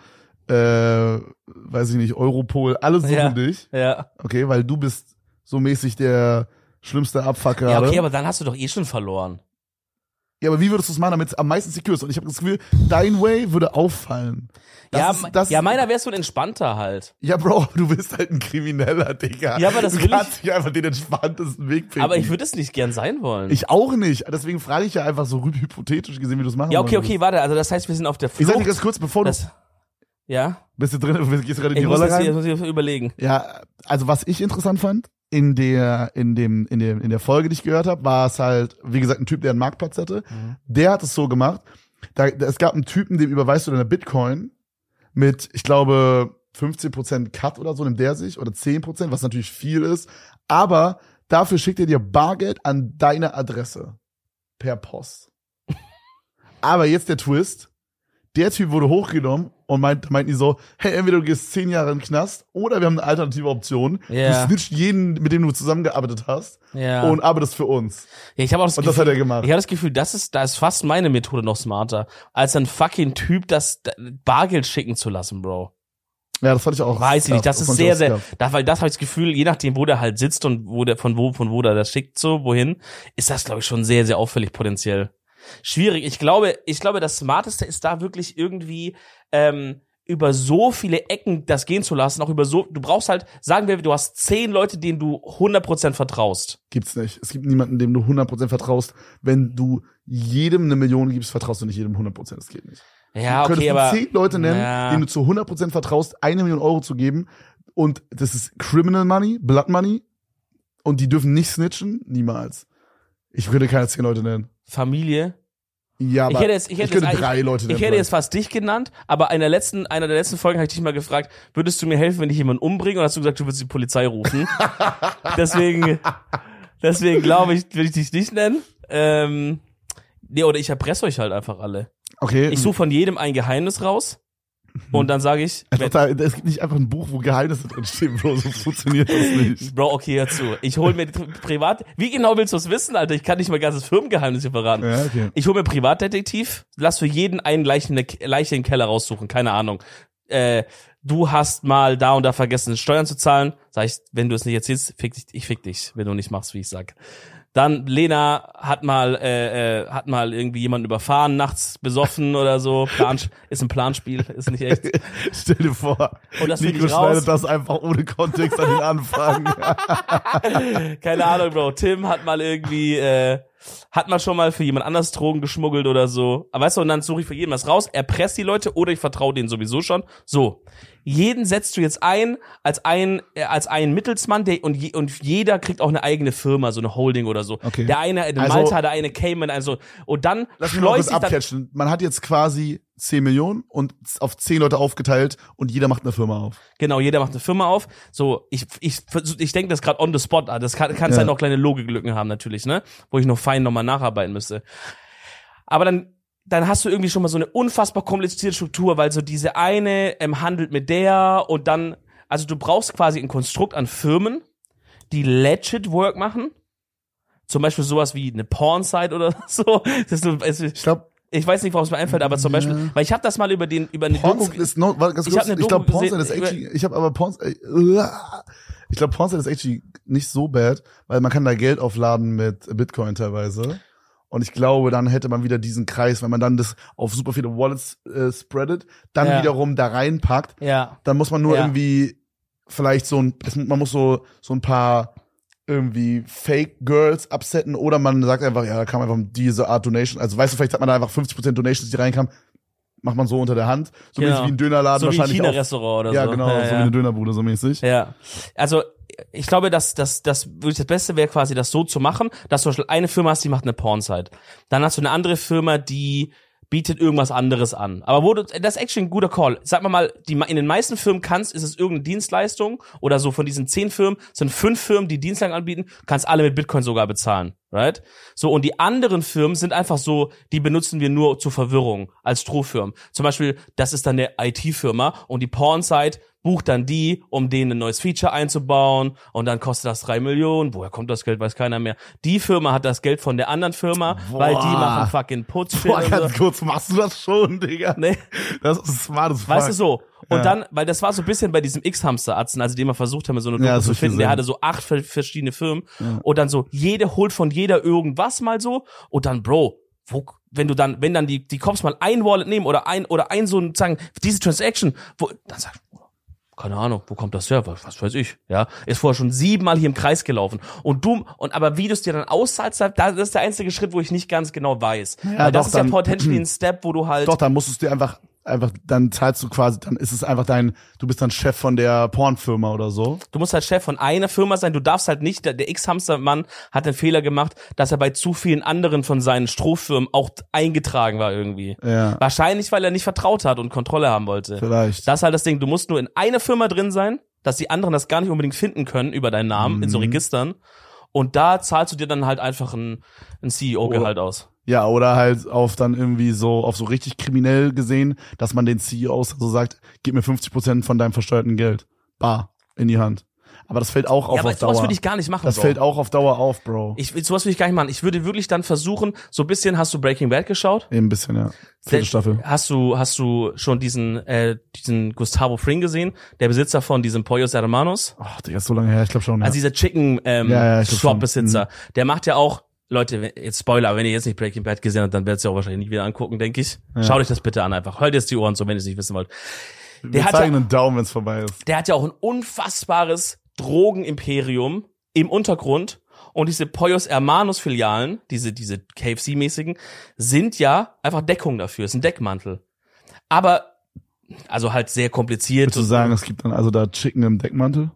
Äh, weiß ich nicht, Europol, alle suchen Ja. dich. Ja. Okay, weil du bist so mäßig der schlimmste Abfuck gerade. Ja, okay, aber dann hast du doch eh schon verloren. Ja, aber wie würdest du es machen, damit es am meisten secure ist? Und ich habe das Gefühl, dein Way würde auffallen. Das ja, ist, das ja, meiner wär's so ein entspannter halt. Ja, Bro, du bist halt ein Krimineller, Digga. Ja, aber das du will ich- kannst nicht einfach den entspanntesten Weg finden. Aber ich würde es nicht gern sein wollen. Ich auch nicht. Deswegen frage ich ja einfach so hypothetisch gesehen, wie du es machen ja, okay, würdest. okay, warte, also das heißt, wir sind auf der Ich Flucht. sag dir ganz kurz, bevor du, das, ja, bist du drin, du gehst gerade in ich die muss, Rolle jetzt, hier- rein. muss ich überlegen. Ja, also was ich interessant fand, in der, in dem, in dem, in der Folge, die ich gehört habe, war es halt, wie gesagt, ein Typ, der einen Marktplatz hatte. Mhm. Der hat es so gemacht. Da, da, es gab einen Typen, dem überweist du deine Bitcoin mit, ich glaube, fünfzehn Prozent Cut oder so, nimmt der sich, oder zehn Prozent, was natürlich viel ist. Aber dafür schickt er dir Bargeld an deine Adresse. Per Post. Aber jetzt der Twist. Der Typ wurde hochgenommen und meint, meinten die so, hey, entweder du gehst zehn Jahre in den Knast oder wir haben eine alternative Option. Ja. Du snitcht jeden, mit dem du zusammengearbeitet hast Ja. und arbeitest für uns. ja ich habe auch das Und Gefühl, das hat er gemacht. ich habe das Gefühl, das ist, da ist fast meine Methode noch smarter, als ein fucking Typ das da- Bargeld schicken zu lassen, Bro. Ja, das fand ich auch. Weiß ich nicht, das scuff. ist fand ich sehr, auch sehr, scuff. da, weil das habe ich das Gefühl, je nachdem, wo der halt sitzt und wo der, von wo, von wo der das schickt, so, wohin, ist das, glaube ich, schon sehr, sehr auffällig potenziell. Schwierig. Ich glaube, ich glaube, das Smarteste ist da wirklich irgendwie, ähm, über so viele Ecken das gehen zu lassen, auch über so, du brauchst halt, sagen wir, du hast zehn Leute, denen du hundert Prozent vertraust. Gibt's nicht. Es gibt niemanden, dem du hundert Prozent vertraust. Wenn du jedem eine Million gibst, vertraust du nicht jedem hundert Prozent. Das geht nicht. Ja, du könntest okay, mir aber. zehn Leute nennen, Ja. denen du zu hundert Prozent vertraust, eine Million Euro zu geben. Und das ist Criminal Money, Blood Money. Und die dürfen nicht snitchen. Niemals. Ich würde keine zehn Leute nennen. Familie. Ja, aber Ich hätte jetzt, ich hätte könnte jetzt, drei ich, Leute ich nennen. hätte jetzt fast dich genannt, aber in der letzten, einer der letzten Folgen habe ich dich mal gefragt, würdest du mir helfen, wenn ich jemanden umbringe? Und hast du gesagt, du würdest die Polizei rufen. deswegen, deswegen glaube ich, würde ich dich nicht nennen. Ähm, nee, oder ich erpresse euch halt einfach alle. Okay. Ich suche von jedem ein Geheimnis raus und dann sage ich, Also, wenn, da- es gibt nicht einfach ein Buch, wo Geheimnisse drinstehen, Bro. So funktioniert das nicht. Bro, okay, hör zu. Ich hole mir die privat. Wie genau willst du es wissen, Alter? Ich kann nicht mein ganzes Firmengeheimnis hier verraten. Ja, okay. Ich hole mir Privatdetektiv, lass für jeden einen Leichen in der, Leiche in den Keller raussuchen, keine Ahnung. Äh, du hast mal da und da vergessen, Steuern zu zahlen. Sag ich, wenn du es nicht erzählst, fick dich, ich fick dich, wenn du nicht machst, wie ich sag. Dann Lena hat mal äh, äh, hat mal irgendwie jemanden überfahren, nachts besoffen oder so. Plan, ist ein Planspiel, ist nicht echt. Stell dir vor, Und das find Nico ich raus. schneidet das einfach ohne Kontext an den Anfang. Keine Ahnung, Bro. Tim hat mal irgendwie, äh, hat mal schon mal für jemand anders Drogen geschmuggelt oder so. Aber weißt du, und dann suche ich für jeden was raus, erpresst die Leute oder ich vertraue denen sowieso schon. So. Jeden setzt du jetzt ein als ein äh, als einen Mittelsmann, der und je, und jeder kriegt auch eine eigene Firma, so eine Holding oder so. Okay. Der eine in Also- Malta, der eine Cayman, also und dann Lass mich mal kurz schleust sich dann, abcatchen. Man hat jetzt quasi zehn Millionen und auf zehn Leute aufgeteilt und jeder macht eine Firma auf. genau, jeder macht eine Firma auf. So, ich ich ich denke das gerade on the spot, ah, das kann kann Ja. sein noch kleine Logiklücken haben natürlich, ne? Wo ich noch fein nochmal nacharbeiten müsste. Aber dann dann hast du irgendwie schon mal so eine unfassbar komplizierte Struktur, weil so diese eine ähm, handelt mit der und dann, also du brauchst quasi ein Konstrukt an Firmen, die legit Work machen. Zum Beispiel sowas wie eine Pornsite oder so. Das ist so, es, Ich glaube, Ich weiß nicht, warum es mir einfällt, aber zum Beispiel, Ja. weil ich habe das mal über den über eine Porn Doku. ist no, warte, ganz Ich kurz, hab eine ich glaube Doku Porn ist gesehen actually, ich habe aber Porn, äh, ich glaube Porn ist actually nicht so bad, weil man kann da Geld aufladen mit Bitcoin teilweise. Und ich glaube, dann hätte man wieder diesen Kreis, wenn man dann das auf super viele Wallets äh, spreadet, dann Ja. wiederum da reinpackt, Ja. dann muss man nur Ja. irgendwie vielleicht so ein, es, man muss so so ein paar irgendwie Fake Girls absetten oder man sagt einfach, ja, da kam einfach diese Art Donation. Also weißt du, vielleicht hat man da einfach fünfzig Prozent Donations, die reinkamen, macht man so unter der Hand, so Genau. mäßig wie ein Dönerladen So wie ein wahrscheinlich auch. China-Restaurant oder Ja, so. genau, so wie eine Dönerbude so mäßig. Ja, also ich glaube, dass dass das wirklich das Beste wäre quasi, das so zu machen, dass du zum Beispiel eine Firma hast, die macht eine Pornsite. Dann hast du eine andere Firma, die bietet irgendwas anderes an. Aber wo du, das ist actually ein guter Call. Sag mal mal, die in den meisten Firmen kannst, ist es irgendeine Dienstleistung oder so von diesen zehn Firmen sind fünf Firmen, die Dienstleistungen anbieten, kannst alle mit Bitcoin sogar bezahlen, right? So, und die anderen Firmen sind einfach so, die benutzen wir nur zur Verwirrung als Strohfirmen. Zum Beispiel, das ist dann eine I T-Firma und die Pornsite bucht dann die, um denen ein neues Feature einzubauen und dann kostet das drei Millionen. Woher kommt das Geld, weiß keiner mehr. Die Firma hat das Geld von der anderen Firma, Boah. weil die machen fucking Putzshit Boah, und ganz so. kurz, machst du das schon, Digga? Nee. Das ist smart as fuck. Weißt du so? Und Ja. dann, weil das war so ein bisschen bei diesem X-Hamster-Atzen, also den wir versucht haben, so eine Ja, Doku das zu hab ich finden, der gesehen. hatte so acht ver- verschiedene Firmen Ja. und dann so, jede holt von jeder irgendwas mal so und dann, Bro, wo, wenn du dann, wenn dann die, die Cops mal ein Wallet nehmen oder ein, oder ein so ein, sagen, diese Transaction, wo, dann sagst du, keine Ahnung, wo kommt das her? Was, was weiß ich, ja. Ist vorher schon siebenmal hier im Kreis gelaufen. Und du, und aber wie du es dir dann auszahlst, da- das ist der einzige Schritt, wo ich nicht ganz genau weiß. Ja, Weil das doch, ist ja dann- potentially ein Step, wo du halt, Doch, dann musst du es dir einfach, einfach, dann zahlst du quasi, dann ist es einfach dein, du bist dann Chef von der Pornfirma oder so. du musst halt Chef von einer Firma sein, du darfst halt nicht, der, der X-Hamster-Mann hat den Fehler gemacht, dass er bei zu vielen anderen von seinen Strohfirmen auch eingetragen war irgendwie. Ja, Wahrscheinlich, weil er nicht vertraut hat und Kontrolle haben wollte. vielleicht. Das ist halt das Ding, du musst nur in einer Firma drin sein, dass die anderen das gar nicht unbedingt finden können über deinen Namen Mhm. in so Registern. Und da zahlst du dir dann halt einfach ein, ein C E O-Gehalt aus. Ja, oder halt auf dann irgendwie so, auf so richtig kriminell gesehen, dass man den C E Os so sagt, gib mir fünfzig Prozent von deinem versteuerten Geld. Bar. In die Hand. Aber das fällt auch auf Ja, aber auf sowas Dauer. würde ich gar nicht machen, Das Bro. fällt auch auf Dauer auf, Bro. Ich, sowas würde ich gar nicht machen. Ich würde wirklich dann versuchen, so ein bisschen, hast du Breaking Bad geschaut? Eben ein bisschen, ja. Vierte Staffel. Hast du, hast du schon diesen, äh, diesen Gustavo Fring gesehen? Der Besitzer von diesem Pollos Hermanos? Ach, Digga, ist so lange her, ich glaube schon. Ja. Also dieser Chicken, ähm, Ja, ja, ich glaub schon. Shop-Besitzer. Der macht ja auch, Leute, wenn- jetzt Spoiler, wenn ihr jetzt nicht Breaking Bad gesehen habt, dann werdet ihr auch wahrscheinlich nicht wieder angucken, denke ich. Ja. Schaut euch das bitte an einfach. Hört jetzt die Ohren so, wenn ihr es nicht wissen wollt. Wir der hat zeigen ja- einen Daumen, wenn es vorbei ist. Der hat ja auch ein unfassbares Drogenimperium im Untergrund. Und diese Pollos Hermanos Filialen, diese, diese K F C-mäßigen, sind ja einfach Deckung dafür. Ist ein Deckmantel. Aber, also halt sehr kompliziert. Würdest du sagen, es gibt dann also da Chicken im Deckmantel?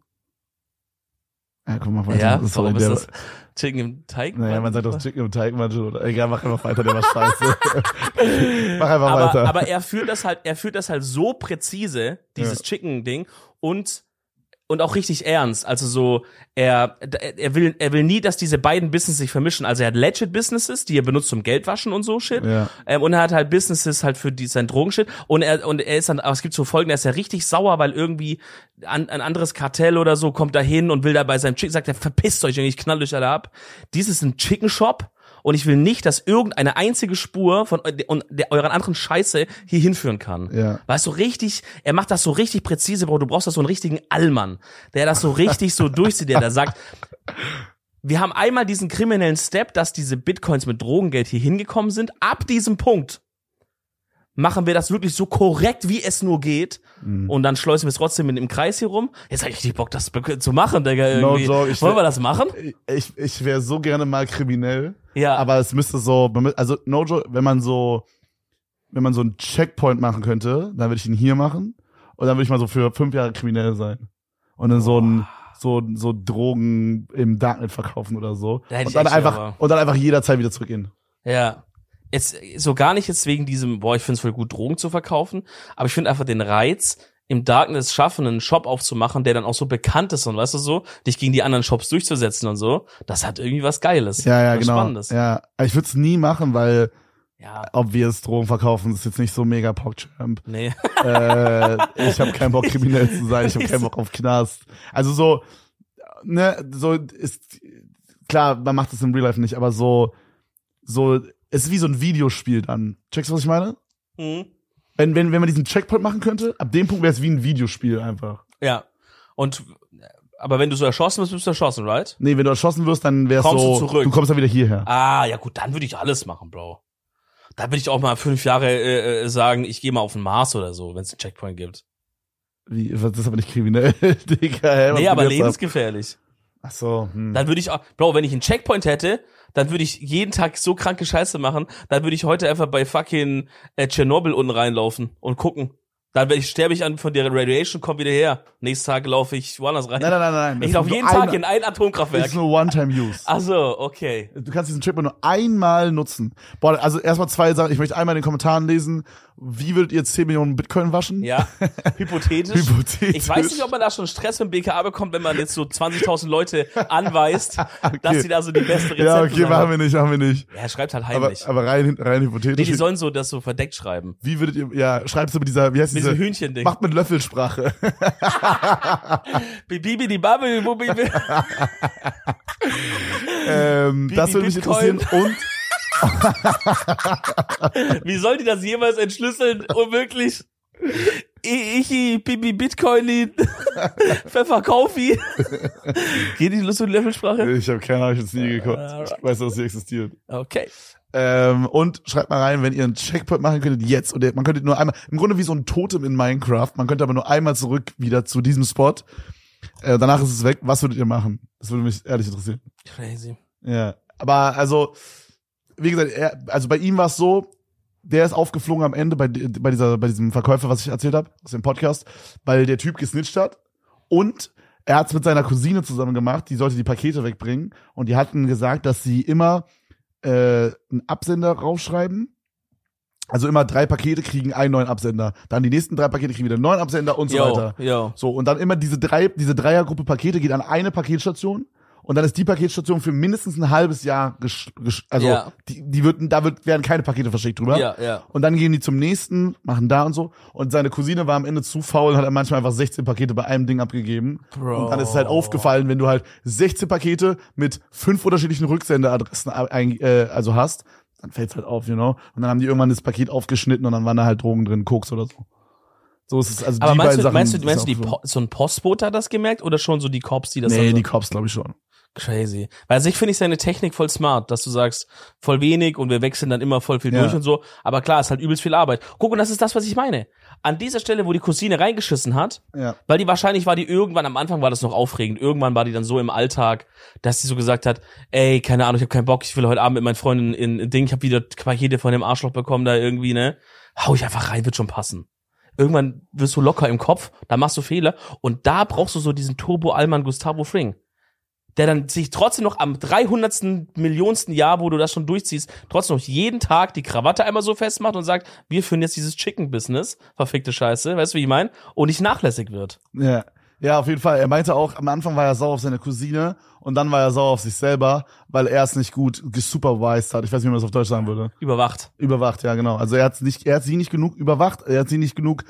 Ja, guck mal weiter. ja, Das ist warum sorry, ist der, das Chicken im Teig? Naja, man sagt doch Chicken im Teigmantel oder egal, mach einfach weiter, der war scheiße. Mach einfach aber, weiter. aber er führt das halt, er führt das halt so präzise, dieses Ja. Chicken-Ding, und und auch richtig ernst. Also so, er er will er will nie, dass diese beiden Businesses sich vermischen. Also er hat legit Businesses, die er benutzt zum Geldwaschen und so Shit. Ja. Ähm, und er hat halt Businesses halt für die, sein Drogenshit. Und er und er ist dann, aber es gibt so Folgen, er ist ja richtig sauer, weil irgendwie an, ein anderes Kartell oder so kommt da hin und will da bei seinem Chicken, sagt er, verpisst euch, ich knall euch alle ab. Dies ist ein Chicken Shop. Und ich will nicht, dass irgendeine einzige Spur von eu- und der, euren anderen Scheiße hier hinführen kann. Ja. Weißt du, richtig, er macht das so richtig präzise, Bro. Du brauchst da so einen richtigen Allmann, der das so richtig so durchzieht, der da sagt, wir haben einmal diesen kriminellen Step, dass diese Bitcoins mit Drogengeld hier hingekommen sind. Ab diesem Punkt machen wir das wirklich so korrekt, wie es nur geht. Mhm. Und dann schleusen wir es trotzdem in, im Kreis hier rum. Jetzt habe ich richtig Bock, das zu machen, Digga. Irgendwie. No joke, ich Wollen wir wär- das machen? Ich, ich wäre so gerne mal kriminell. Ja. Aber es müsste so, also no joke, wenn man so, wenn man so einen Checkpoint machen könnte, dann würde ich ihn hier machen und dann würde ich mal so für fünf Jahre kriminell sein. Und dann so ein, so, so Drogen im Darknet verkaufen oder so. Da hätte Und ich dann echt einfach, aber- und dann einfach jederzeit wieder zurückgehen. Ja. Jetzt so gar nicht jetzt wegen diesem, boah, ich finde es voll gut, Drogen zu verkaufen, aber ich finde einfach den Reiz, im Darknet schaffen, einen Shop aufzumachen, der dann auch so bekannt ist und weißt du so, dich gegen die anderen Shops durchzusetzen und so, das hat irgendwie was Geiles. Ja, ja, was genau. Spannendes. Ja, ich würde es nie machen, weil Ja, ob wir es Drogen verkaufen, ist jetzt nicht so mega PogChamp. nee. äh, ich habe keinen Bock, kriminell zu sein. Ich habe keinen Bock auf Knast. Also so, ne, so ist klar, man macht das im Real Life nicht, aber so, so es ist wie so ein Videospiel dann. Checkst du, was ich meine? Mhm. Wenn, wenn, wenn man diesen Checkpoint machen könnte, ab dem Punkt wäre es wie ein Videospiel einfach. Ja. Und, aber wenn du so erschossen wirst, bist du erschossen, right? Nee, wenn du erschossen wirst, dann wär's Kommst so, du zurück. du kommst dann wieder hierher. Ah, ja gut, dann würde ich alles machen, Bro. Dann würde ich auch mal fünf Jahre äh, sagen, ich gehe mal auf den Mars oder so, wenn es einen Checkpoint gibt. Wie, das ist aber nicht kriminell, Digga. Hä, was Nee, geht aber jetzt ab? lebensgefährlich. Ach so, hm. Dann würde ich auch, Bro, wenn ich einen Checkpoint hätte, dann würde ich jeden Tag so kranke Scheiße machen, dann würde ich heute einfach bei fucking äh, Tschernobyl unten reinlaufen und gucken. Dann werde ich, sterbe ich an von der Radiation, komm wieder her. Nächsten Tag laufe ich woanders rein. Nein, nein, nein, nein. Das Ich laufe ist jeden nur Tag eine- in ein Das Atomkraftwerk. ist nur One-Time-Use. Ach so, okay. Du kannst diesen Checkpoint nur einmal nutzen. Boah, also erstmal zwei Sachen. Ich möchte einmal in den Kommentaren lesen, wie würdet ihr zehn Millionen Bitcoin waschen? Ja, hypothetisch. Hypothetisch. Ich weiß nicht, ob man da schon Stress mit dem B K A bekommt, wenn man jetzt so zwanzigtausend Leute anweist, dass sie da so die beste Rezepte Ja, okay, sagen. machen wir nicht, machen wir nicht. Ja, schreibt halt Aber, heimlich. aber rein, rein Nee, hypothetisch. die sollen so das so verdeckt schreiben. Wie würdet ihr, ja, schreibst du mit dieser, wie heißt Mit diese? diesem Hühnchending. Macht mit Löffelsprache. Bibi die Bubble, Bubi. ähm, Bibi das würde mich Bitcoin. interessieren. Und Wie soll die das jemals entschlüsseln? Unmöglich. Ich, ich, Bibi Bitcoin, Pfeffer Kaufi. Geht die Lust mit Löffelsprache? ich habe keine Ahnung, ich hab's nie geguckt. Ich weiß, dass sie existiert. Okay. Ähm, und schreibt mal rein, wenn ihr einen Checkpoint machen könntet, jetzt. Und man könnte nur einmal, im Grunde wie so ein Totem in Minecraft, man könnte aber nur einmal zurück wieder zu diesem Spot. Äh, danach ist es weg. Was würdet ihr machen? Das würde mich ehrlich interessieren. Crazy. Ja. Aber also, wie gesagt, er, also bei ihm war es so, der ist aufgeflogen am Ende bei, bei, dieser, bei diesem Verkäufer, was ich erzählt habe, aus dem Podcast, weil der Typ gesnitcht hat. Und er hat es mit seiner Cousine zusammen gemacht, die sollte die Pakete wegbringen. Und die hatten gesagt, dass sie immer äh, einen Absender rausschreiben. Also immer drei Pakete kriegen einen neuen Absender. Dann die nächsten drei Pakete kriegen wieder einen neuen Absender und so Yo, weiter. yo. So, und dann immer diese drei, diese Dreiergruppe Pakete geht an eine Paketstation. Und dann ist die Paketstation für mindestens ein halbes Jahr, gesch, gesch, also Ja. die, die wird, da wird, werden keine Pakete verschickt drüber. Ja, ja. Und dann gehen die zum nächsten, machen da und so. Und seine Cousine war am Ende zu faul, hat er manchmal einfach sechzehn Pakete bei einem Ding abgegeben. Bro. Und dann ist es halt aufgefallen, wenn du halt sechzehn Pakete mit fünf unterschiedlichen Rücksenderadressen ein, äh, also hast, dann fällt's halt auf, you know. Und dann haben die irgendwann das Paket aufgeschnitten und dann waren da halt Drogen drin, Koks oder so. So ist es, also Aber die meinst beiden du, Sachen. meinst du, ist meinst du die aufgeflogen. Po- so ein Postbote hat das gemerkt oder schon so die Cops, die das Nee, dann die so? Cops glaube ich schon. Crazy. Weil also ich finde ich seine Technik voll smart, dass du sagst, voll wenig und wir wechseln dann immer voll viel Ja. durch und so. Aber klar, ist halt übelst viel Arbeit. Guck, und das ist das, was ich meine. An dieser Stelle, wo die Cousine reingeschissen hat, Ja. weil die wahrscheinlich war die irgendwann, am Anfang war das noch aufregend, irgendwann war die dann so im Alltag, dass sie so gesagt hat, ey, keine Ahnung, ich habe keinen Bock, ich will heute Abend mit meinen Freunden in, in Ding, ich habe wieder Pakete von dem Arschloch bekommen, da irgendwie, ne? Hau ich einfach rein, wird schon passen. Irgendwann wirst du locker im Kopf, da machst du Fehler und da brauchst du so diesen Turbo-Allmann Gustavo Fring, der dann sich trotzdem noch am dreihundertsten Millionsten Jahr, wo du das schon durchziehst, trotzdem noch jeden Tag die Krawatte einmal so festmacht und sagt, wir führen jetzt dieses Chicken-Business, verfickte Scheiße, weißt du, wie ich meine? Und nicht nachlässig wird. Ja. Ja, auf jeden Fall. Er meinte auch, am Anfang war er sauer auf seine Cousine und dann war er sauer auf sich selber, weil er es nicht gut gesupervised hat. Ich weiß nicht, wie man das auf Deutsch sagen würde. Überwacht. Überwacht, ja, genau. Also er hat nicht, er hat sie nicht genug überwacht, er hat sie nicht genug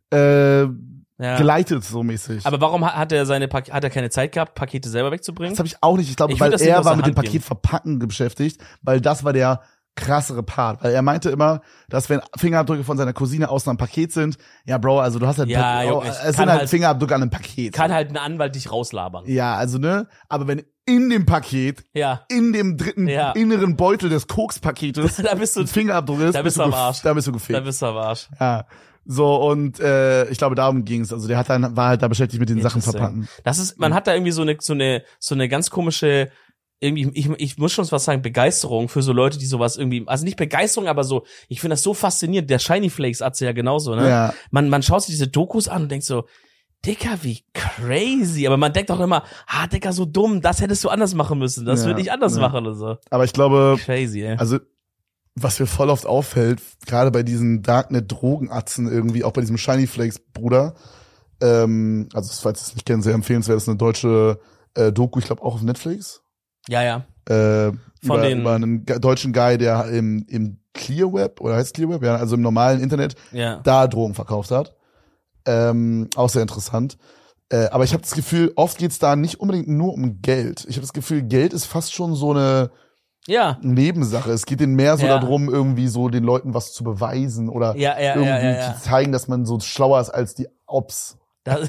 äh, Ja. geleitet, so mäßig. Aber warum hat hat er seine Pak- hat er keine Zeit gehabt, Pakete selber wegzubringen? Das habe ich auch nicht. Ich glaube, Ich weil würd das nicht er aus war der mit dem Hand geben. Paket verpacken beschäftigt, weil das war der krassere Part. Weil er meinte immer, dass wenn Fingerabdrücke von seiner Cousine aus einem Paket sind, ja, Bro, also du hast halt, Ja, Pa- Junge, es ich sind kann halt, halt- Fingerabdrücke an einem Paket. Kann halt ein Anwalt dich rauslabern. Ja, also ne, aber wenn in dem Paket, Ja. in dem dritten Ja. inneren Beutel des Koks-Paketes Da bist du, ein Fingerabdruck ist, da bist du du am gef- Arsch. Da bist du da gefickt. bist du am Arsch. Ja. So, und äh, ich glaube, darum ging's. Also der hat dann, war halt da beschäftigt mit den Sachen Interesting. verpacken. Das ist, man hat da irgendwie so eine, so eine, so eine ganz komische, irgendwie, ich, ich muss schon was sagen, Begeisterung für so Leute, die sowas irgendwie, also nicht Begeisterung, aber so, ich finde das so faszinierend. Der Shiny Flakes Atze ja genauso, ne? Ja. Man, man schaut sich diese Dokus an und denkt so, Dicker, wie crazy. Aber man denkt auch immer, ah, Dicker, so dumm, das hättest du anders machen müssen. Das Ja, würde ich anders ja. machen oder so. Aber ich glaube, Crazy, ey. also was mir voll oft auffällt, gerade bei diesen Darknet-Drogenatzen irgendwie, auch bei diesem Shiny Flakes Bruder, ähm, also falls ihr es nicht kennen, sehr empfehlenswert, das ist eine deutsche äh, Doku, ich glaube auch auf Netflix, Ja, ja. äh, Von über, den- über einen ge- deutschen Guy, der im, im Clearweb, oder heißt Clearweb, ja, also im normalen Internet, Ja. da Drogen verkauft hat. Ähm, auch sehr interessant. Äh, aber ich habe das Gefühl, oft geht's da nicht unbedingt nur um Geld. Ich habe das Gefühl, Geld ist fast schon so eine Ja. Nebensache. Es geht denen mehr so Ja. darum, irgendwie so den Leuten was zu beweisen oder Ja, ja, irgendwie ja, ja, ja. zu zeigen, dass man so schlauer ist als die Ops. Das,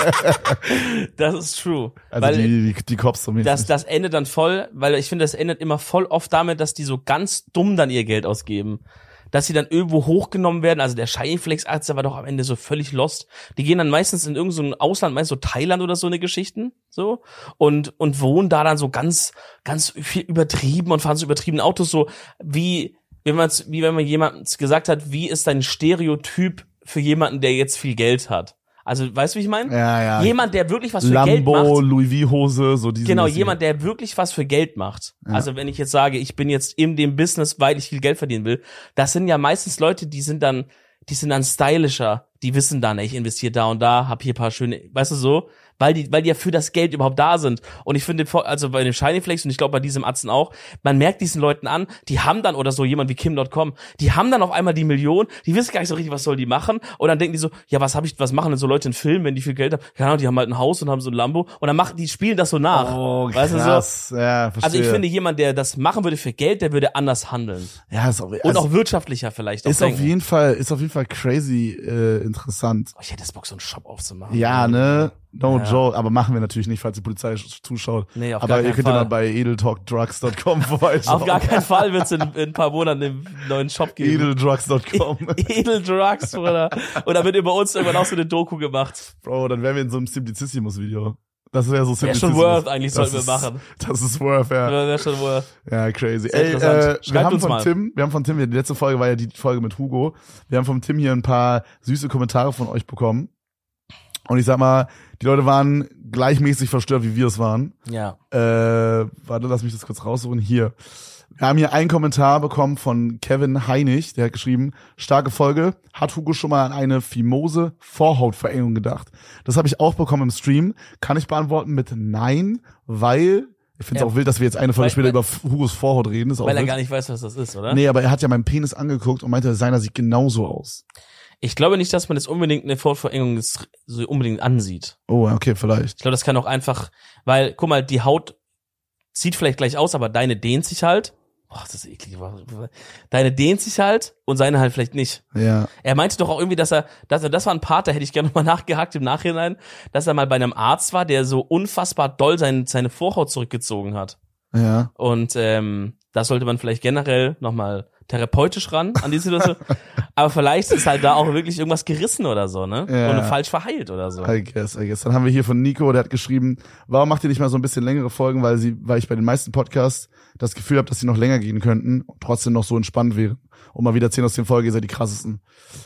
das ist true. Also weil die, die, die Cops zumindest. das, das endet dann voll, weil ich finde, das endet immer voll oft damit, dass die so ganz dumm dann ihr Geld ausgeben. Dass sie dann irgendwo hochgenommen werden. Also der Shiny Flex Arzt, der war doch am Ende so völlig lost. Die gehen dann meistens in irgendein so ein Ausland, meist so Thailand oder so eine Geschichten, so. Und, und wohnen da dann so ganz, ganz viel übertrieben und fahren so übertriebene Autos, so wie, wenn man, wie wenn man jemand gesagt hat, wie ist dein Stereotyp für jemanden, der jetzt viel Geld hat? Also, weißt du, wie ich meine? ja, ja. Jemand, der wirklich was für Geld macht. Lambo, Louis V Hose, so diese. Genau, jemand, der wirklich was für Geld macht. Ja. Also wenn ich jetzt sage, ich bin jetzt in dem Business, weil ich viel Geld verdienen will, das sind ja meistens Leute, die sind dann, die sind dann stylischer, die wissen dann, ey, ich investiere da und da, hab hier ein paar schöne, weißt du so, weil die, weil die ja für das Geld überhaupt da sind. Und ich finde, also bei den Shiny Flex und ich glaube bei diesem Atzen auch, man merkt diesen Leuten an, die haben dann, oder so jemand wie Kim Punkt com, die haben dann auf einmal die Million, die wissen gar nicht so richtig, was soll die machen, und dann denken die so, ja, was habe ich, was machen denn so Leute in Filmen, wenn die viel Geld haben? Keine Ahnung, die haben halt ein Haus und haben so ein Lambo, und dann machen, die spielen das so nach. Oh, weißt du so? krass. Ja, verstehe. Also ich finde, jemand, der das machen würde für Geld, der würde anders handeln. ja, ist auch, Und also auch wirtschaftlicher vielleicht. Auch ist auf denken. jeden Fall, ist auf jeden Fall crazy äh, interessant. Oh, ich hätte jetzt Bock, so einen Shop aufzumachen. Ja, ne? No Ja. joke, aber machen wir natürlich nicht, falls die Polizei sch- zuschaut. Nee, auf aber gar ihr keinen könnt ja Fall. mal bei edeltalkdrugs Punkt com vorbeischauen. Auf gar keinen Fall wird es in, in ein paar Monaten einen neuen Shop geben. edeldrugs Punkt com. Edeldrugs, oder? Und da wird über uns irgendwann auch so eine Doku gemacht. Bro, dann wären wir in so einem Simplicissimus-Video. Das wäre so Wäre Simplicissimus. schon worth, eigentlich Das sollten wir ist- machen. Das ist worth, ja. Ja, wäre schon worth. Ja, crazy. Sehr Ey, interessant. äh, wir Schreibt haben uns von mal. Tim, wir haben von Tim, die letzte Folge war ja die Folge mit Hugo. Wir haben vom Tim hier ein paar süße Kommentare von euch bekommen. Und ich sag mal, die Leute waren gleichmäßig verstört, wie wir es waren. Ja. Äh, warte, lass mich das kurz raussuchen. Hier. Wir haben hier einen Kommentar bekommen von Kevin Heinig, der hat geschrieben, starke Folge, hat Hugo schon mal an eine fimose Vorhautverengung gedacht? Das habe ich auch bekommen im Stream. Kann ich beantworten mit Nein, weil, ich finde es Ja. auch wild, dass wir jetzt eine Folge Weil- später weil- über Hugos Vorhaut reden. Ist auch Weil er wild. gar nicht weiß, was das ist, oder? Nee, aber er hat ja meinen Penis angeguckt und meinte, seiner sieht genauso aus. Ich glaube nicht, dass man jetzt unbedingt eine Vorverengung ist- so unbedingt ansieht. Oh, okay, vielleicht. Ich glaube, das kann auch einfach, weil, guck mal, die Haut sieht vielleicht gleich aus, aber deine dehnt sich halt. Boah, das ist eklig. Deine dehnt sich halt und seine halt vielleicht nicht. Ja. Er meinte doch auch irgendwie, dass er, dass er, das war ein Part, da hätte ich gerne nochmal nachgehakt im Nachhinein, dass er mal bei einem Arzt war, der so unfassbar doll sein, seine Vorhaut zurückgezogen hat. Ja. Und ähm, da sollte man vielleicht generell nochmal therapeutisch ran an die Situation. Aber vielleicht ist halt da auch wirklich irgendwas gerissen oder so, ne? Ja. Und falsch verheilt oder so. I guess, I guess. Dann haben wir hier von Nico, der hat geschrieben, warum macht ihr nicht mal so ein bisschen längere Folgen, weil sie, weil ich bei den meisten Podcasts das Gefühl habe, dass sie noch länger gehen könnten und trotzdem noch so entspannt wären. Und mal wieder zehn aus zehn Folgen, ihr seid die krassesten.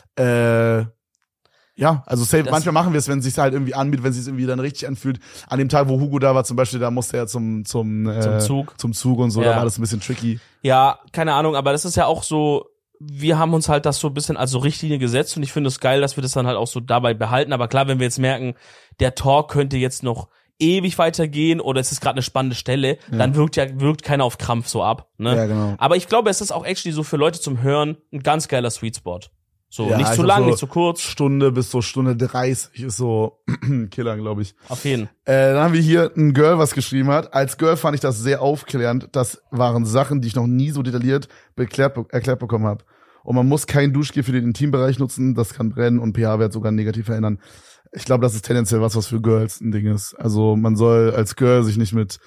Äh, ja, also safe, Das- manchmal machen wir es, wenn es sich halt irgendwie anbietet, wenn es sich irgendwie dann richtig anfühlt. An dem Tag, wo Hugo da war zum Beispiel, da musste er zum, zum, äh, Zum Zug. zum Zug und so, Ja. da war das ein bisschen tricky. Ja, keine Ahnung, aber das ist ja auch so, wir haben uns halt das so ein bisschen als so Richtlinie gesetzt und ich finde es geil, dass wir das dann halt auch so dabei behalten. Aber klar, wenn wir jetzt merken, der Talk könnte jetzt noch ewig weitergehen oder es ist gerade eine spannende Stelle, dann wirkt ja wirkt keiner auf Krampf so ab. Ne? Ja, genau. Aber ich glaube, es ist auch actually so für Leute zum Hören ein ganz geiler Sweet Spot. So, Ja, nicht ich zu glaub lang, so nicht zu kurz, Stunde bis so Stunde dreißig ist so Killer, glaube ich. auf jeden. Äh, dann haben wir hier ein Girl, was geschrieben hat. Als Girl fand ich das sehr aufklärend. Das waren Sachen, die ich noch nie so detailliert beklärt, erklärt bekommen habe. Und man muss kein Duschgel für den Intimbereich nutzen, das kann brennen und pH-Wert sogar negativ verändern. Ich glaube, das ist tendenziell was, was für Girls ein Ding ist. Also man soll als Girl sich nicht mit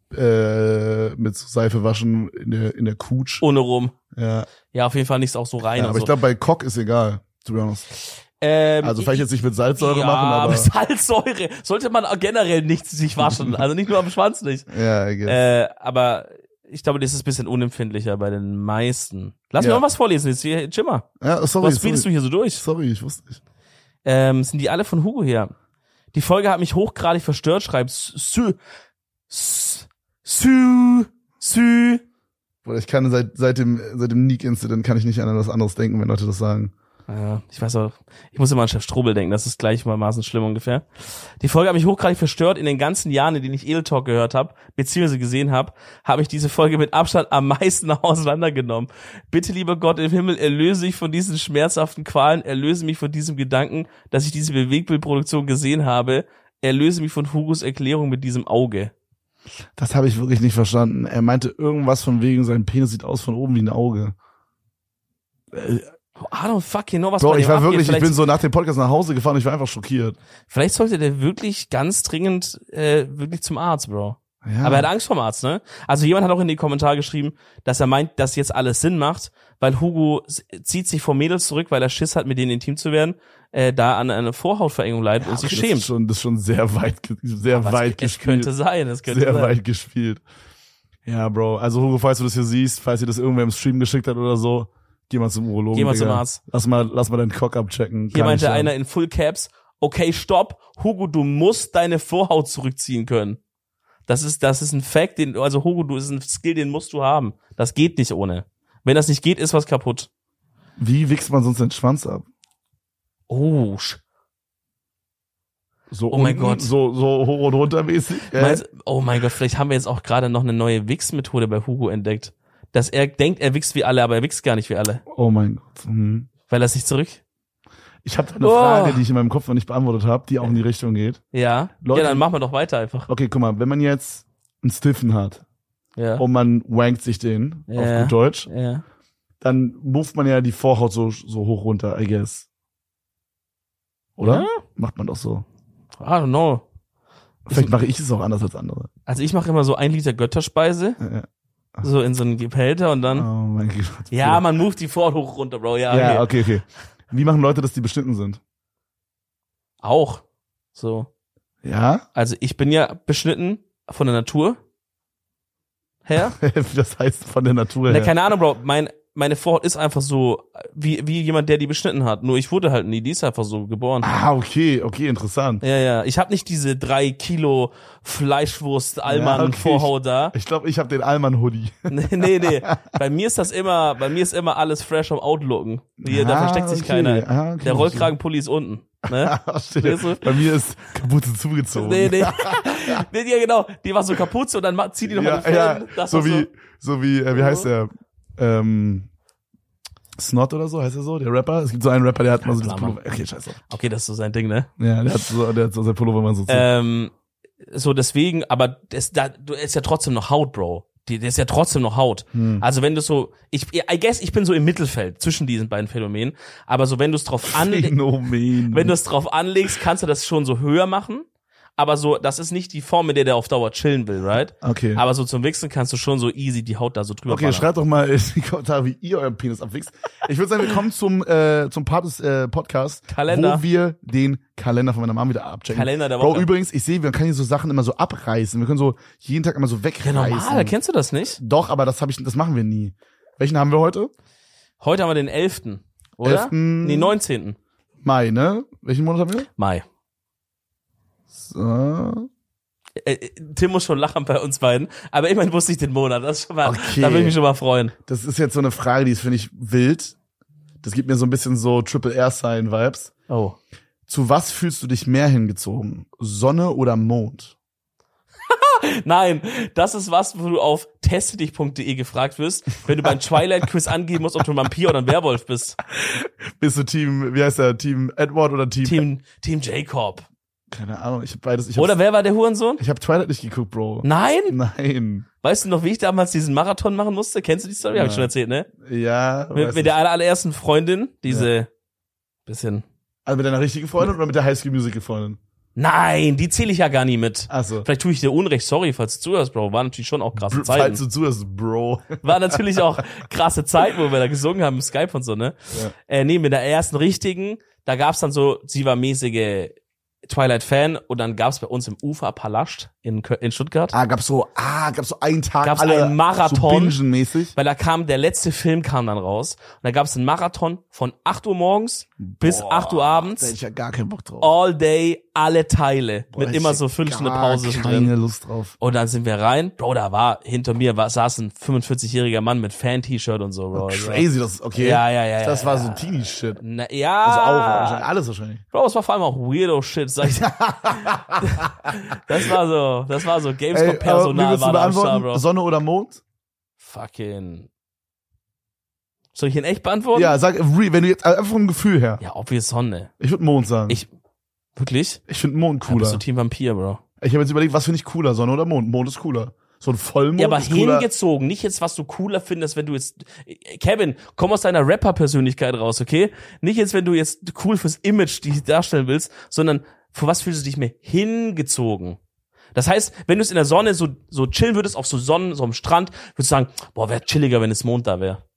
äh, mit so Seife waschen in der in der Kutsch. Ohne rum. Ja, Ja, auf jeden Fall nicht auch so rein. ja und aber ich so. glaube, bei Cock ist egal, to be honest. ähm, Also vielleicht jetzt nicht mit Salzsäure ja, machen, aber Salzsäure sollte man auch generell nicht sich waschen. Also nicht nur am Schwanz nicht. ja, I guess. Äh, aber ich glaube, das ist ein bisschen unempfindlicher bei den meisten. Lass Ja. mir noch was vorlesen. Jetzt hier, Jimmer. ja, sorry, Was spielst du sorry. hier so durch? Sorry, ich wusste nicht. Ähm, sind die alle von Hugo hier? Die Folge hat mich hochgradig verstört, schreibt Sü. Sü. Sü. Sü. Oder ich kann seit, seit dem, seit dem Neek-Incident kann ich nicht an etwas anderes denken, wenn Leute das sagen. Ja, ich weiß auch, ich muss immer an Chef Strobel denken, das ist gleichermaßen schlimm ungefähr. Die Folge hat mich hochgradig verstört. In den ganzen Jahren, in denen ich Edel Talk gehört habe, beziehungsweise gesehen habe, habe ich diese Folge mit Abstand am meisten auseinandergenommen. Bitte, lieber Gott im Himmel, erlöse mich von diesen schmerzhaften Qualen, erlöse mich von diesem Gedanken, dass ich diese Bewegbildproduktion gesehen habe, erlöse mich von Hugos Erklärung mit diesem Auge. Das habe ich wirklich nicht verstanden. Er meinte irgendwas von wegen, sein Penis sieht aus von oben wie ein Auge. Äh, I don't fucking know, was Bro, bei ich dem war abgeht. wirklich, ich Vielleicht- bin so nach dem Podcast nach Hause gefahren, ich war einfach schockiert. Vielleicht sollte der wirklich ganz dringend äh, wirklich zum Arzt, Bro. Ja. Aber er hat Angst vorm Arzt, ne? Also jemand hat auch in die Kommentare geschrieben, dass er meint, dass jetzt alles Sinn macht, weil Hugo s- zieht sich vor Mädels zurück, weil er Schiss hat, mit denen intim zu werden, äh, da an eine Vorhautverengung leidet Ja, und sich okay, schämt. Das ist schon, das ist schon sehr weit, ge- sehr Aber weit es, es gespielt. könnte sein, es könnte sehr sein. weit gespielt. Ja, Bro. Also Hugo, falls du das hier siehst, falls ihr das irgendwer im Stream geschickt hat oder so, geh mal zum Urologen. Geh mal Digga. zum Arzt. Lass mal, lass mal deinen Cock abchecken. Hier Kann meinte nicht einer sein. in Full Caps, okay, stopp, Hugo, du musst deine Vorhaut zurückziehen können. Das ist, das ist ein Fact, den, also Hugo, du ist ein Skill, den musst du haben. Das geht nicht ohne. Wenn das nicht geht, ist was kaputt. Wie wichst man sonst den Schwanz ab? Oh, sch- So Oh mein unten, Gott. So, so hoch und runter mäßig? Äh? meinst, oh mein Gott, vielleicht haben wir jetzt auch gerade noch eine neue Wichs-Methode bei Hugo entdeckt. Dass er denkt, er wichst wie alle, aber er wichst gar nicht wie alle. Oh mein Gott. Hm. Weil er es nicht zurück? Ich habe eine Oh. Frage, die ich in meinem Kopf noch nicht beantwortet habe, die auch in die Richtung geht. Ja. Leute- ja, dann machen wir doch weiter einfach. Okay, guck mal, wenn man jetzt einen Stiffen hat Ja. und man wankt sich den, Ja. auf gut Deutsch, Ja. dann moved man ja die Vorhaut so, so hoch runter, I guess. Oder? Ja? Macht man doch so. I don't know. Vielleicht mache ich es auch anders als andere. Also ich mache immer so ein Liter Götterspeise, Ja. so in so einen Behälter und dann. Oh mein Gott. Ja, man moved die Vorhaut hoch runter, Bro. Ja, Ja, okay. okay, okay. Wie machen Leute, dass die beschnitten sind? Auch. So. Ja? Also ich bin ja beschnitten von der Natur her. Das heißt von der Natur Na, her. keine Ahnung, Bro. Mein, meine Vorhaut ist einfach so, wie, wie jemand, der die beschnitten hat. Nur ich wurde halt nie, die ist einfach so geboren. Ah, okay, okay, interessant. Ja, ja. Ich habe nicht diese drei Kilo Fleischwurst Ja, Allmann okay. Vorhaut da. Ich glaube, ich habe den Allmann-Hoodie. Nee, nee, nee. Bei mir ist das immer, bei mir ist immer alles fresh am Outlooken. Hier, da Ah, versteckt sich okay. keiner. Ah, okay, Der Rollkragenpulli ist unten. Ne? Verstehe. Weißt du? Bei mir ist Kapuze zugezogen. Nee, nee. nee, ja, genau. Die war so Kapuze und dann ma- zieh die nochmal ja, den ja, Fan. Das so war wie, so wie, äh, wie heißt der? Ähm, Snot oder so, heißt er so? Der Rapper? Es gibt so einen Rapper, der hat mal so das klar, Mann. Pullover. Okay, scheiße. Okay, das ist so sein Ding, ne? Ja, der hat so, der hat so sein Pullover mal so zu. Ähm, so deswegen, aber das, da, du ist ja trotzdem noch Haut, Bro. Die, das ist ja trotzdem noch Haut. Hm. Also wenn du so, ich, I guess, ich bin so im Mittelfeld zwischen diesen beiden Phänomenen. Aber so wenn du es drauf anlegst, Phänomen. wenn du es drauf anlegst, kannst du das schon so höher machen. Aber so, das ist nicht die Form, mit der der auf Dauer chillen will, right? Okay. Aber so zum Wichsen kannst du schon so easy die Haut da so drüber Okay, ballern. schreibt doch mal in die Kommentare, wie ihr euren Penis abwichst. Ich würde sagen, wir kommen zum, äh, zum Part des äh, Podcasts, Kalender. wo wir den Kalender von meiner Mom wieder abchecken. Kalender der Bro, Woche. übrigens, ich sehe, man kann hier so Sachen immer so abreißen. Wir können so jeden Tag immer so Ja, wegreißen. normal, kennst du das nicht? Doch, aber das, hab ich, das machen wir nie. Welchen haben wir heute? Heute haben wir den elften Oder? elften Nee, neunzehnten Mai, ne? Welchen Monat haben wir? Mai. So. Äh, äh, Tim muss schon lachen bei uns beiden, aber immerhin wusste ich den Monat. Das ist schon mal, Okay. da will ich mich schon mal freuen. Das ist jetzt so eine Frage, die ist, finde ich, wild. Das gibt mir so ein bisschen so Triple Air-Sign-Vibes. Oh. Zu was fühlst du dich mehr hingezogen? Sonne oder Mond? Nein, das ist was, wo du auf testedich punkt de gefragt wirst, wenn du beim Twilight-Quiz angeben musst, ob du ein Vampir oder ein Werwolf bist. Bist du Team, wie heißt der, Team Edward oder Team? Team, Team Jacob. Keine Ahnung, ich hab beides. Ich Oder hab, wer war der Hurensohn? ich hab Twilight nicht geguckt, Bro. Nein? Nein. Weißt du noch, wie ich damals diesen Marathon machen musste? Kennst du die Story? Hab ich Nein. schon erzählt, ne? Ja. Mit, weiß mit der aller- allerersten Freundin, diese bisschen. Also mit deiner richtigen Freundin oder mit der High School Musical Freundin? Nein, die zähle ich ja gar nie mit. Achso. Vielleicht tue ich dir Unrecht, sorry, falls du zuhörst, Bro. War natürlich schon auch krasse Falls Zeiten. du zuhörst, Bro. War natürlich auch krasse Zeiten, wo wir da gesungen haben im Skype und so, ne? Ja. Äh, nee, mit der ersten richtigen, da gab's dann so, sie war mäßige Twilight-Fan und dann gab's bei uns im Uferpalast in, Kö- in Stuttgart. Ah, gab's so, ah, gab's so einen Tag Gab's alle einen Marathon. so Bingen-mäßig. Weil da kam, der letzte Film kam dann raus. Und da gab's einen Marathon von acht Uhr morgens bis Boah, acht Uhr Da hätte abends. ich ja gar keinen Bock drauf. All day, alle Teile. Boah, mit hätte immer ich so fünf Stunden gar Pause drin. keine Lust drauf. Und dann sind wir rein. Bro, da war, hinter mir war, saß ein fünfundvierzigjähriger Mann mit Fan-T-Shirt und so, Bro. Also, Crazy, das ist okay. Ja, ja, ja, Das ja, war ja. so Teenie-Shit. Na, ja. Also auch wahrscheinlich, alles wahrscheinlich. Bro, es war vor allem auch weirdo Shit, sag ich. Das war so, das war so Ey, aber wie Gamescom-Personal willst du war da am Start, beantworten? Bro. Sonne oder Mond? Fucking. Soll ich ihn echt beantworten? Ja, sag, re- wenn du jetzt, einfach vom Gefühl her. Ja, obvious Sonne. Ich würde Mond sagen. Ich, Ich, wirklich? ich finde Mond Da bist cooler. du Team Vampir, Bro. Ich habe jetzt überlegt, was finde ich cooler, Sonne oder Mond? Mond ist cooler. So ein Vollmond Ja, aber ist cooler. hingezogen, nicht jetzt, was du cooler findest, wenn du jetzt, Kevin, komm aus deiner Rapper-Persönlichkeit raus, okay? Nicht jetzt, wenn du jetzt cool fürs Image dich darstellen willst, sondern für was fühlst du dich mehr hingezogen? Das heißt, wenn du es in der Sonne so, so chillen würdest, auf so Sonnen, so am Strand, würdest du sagen, boah, wär chilliger, wenn es Mond da wäre.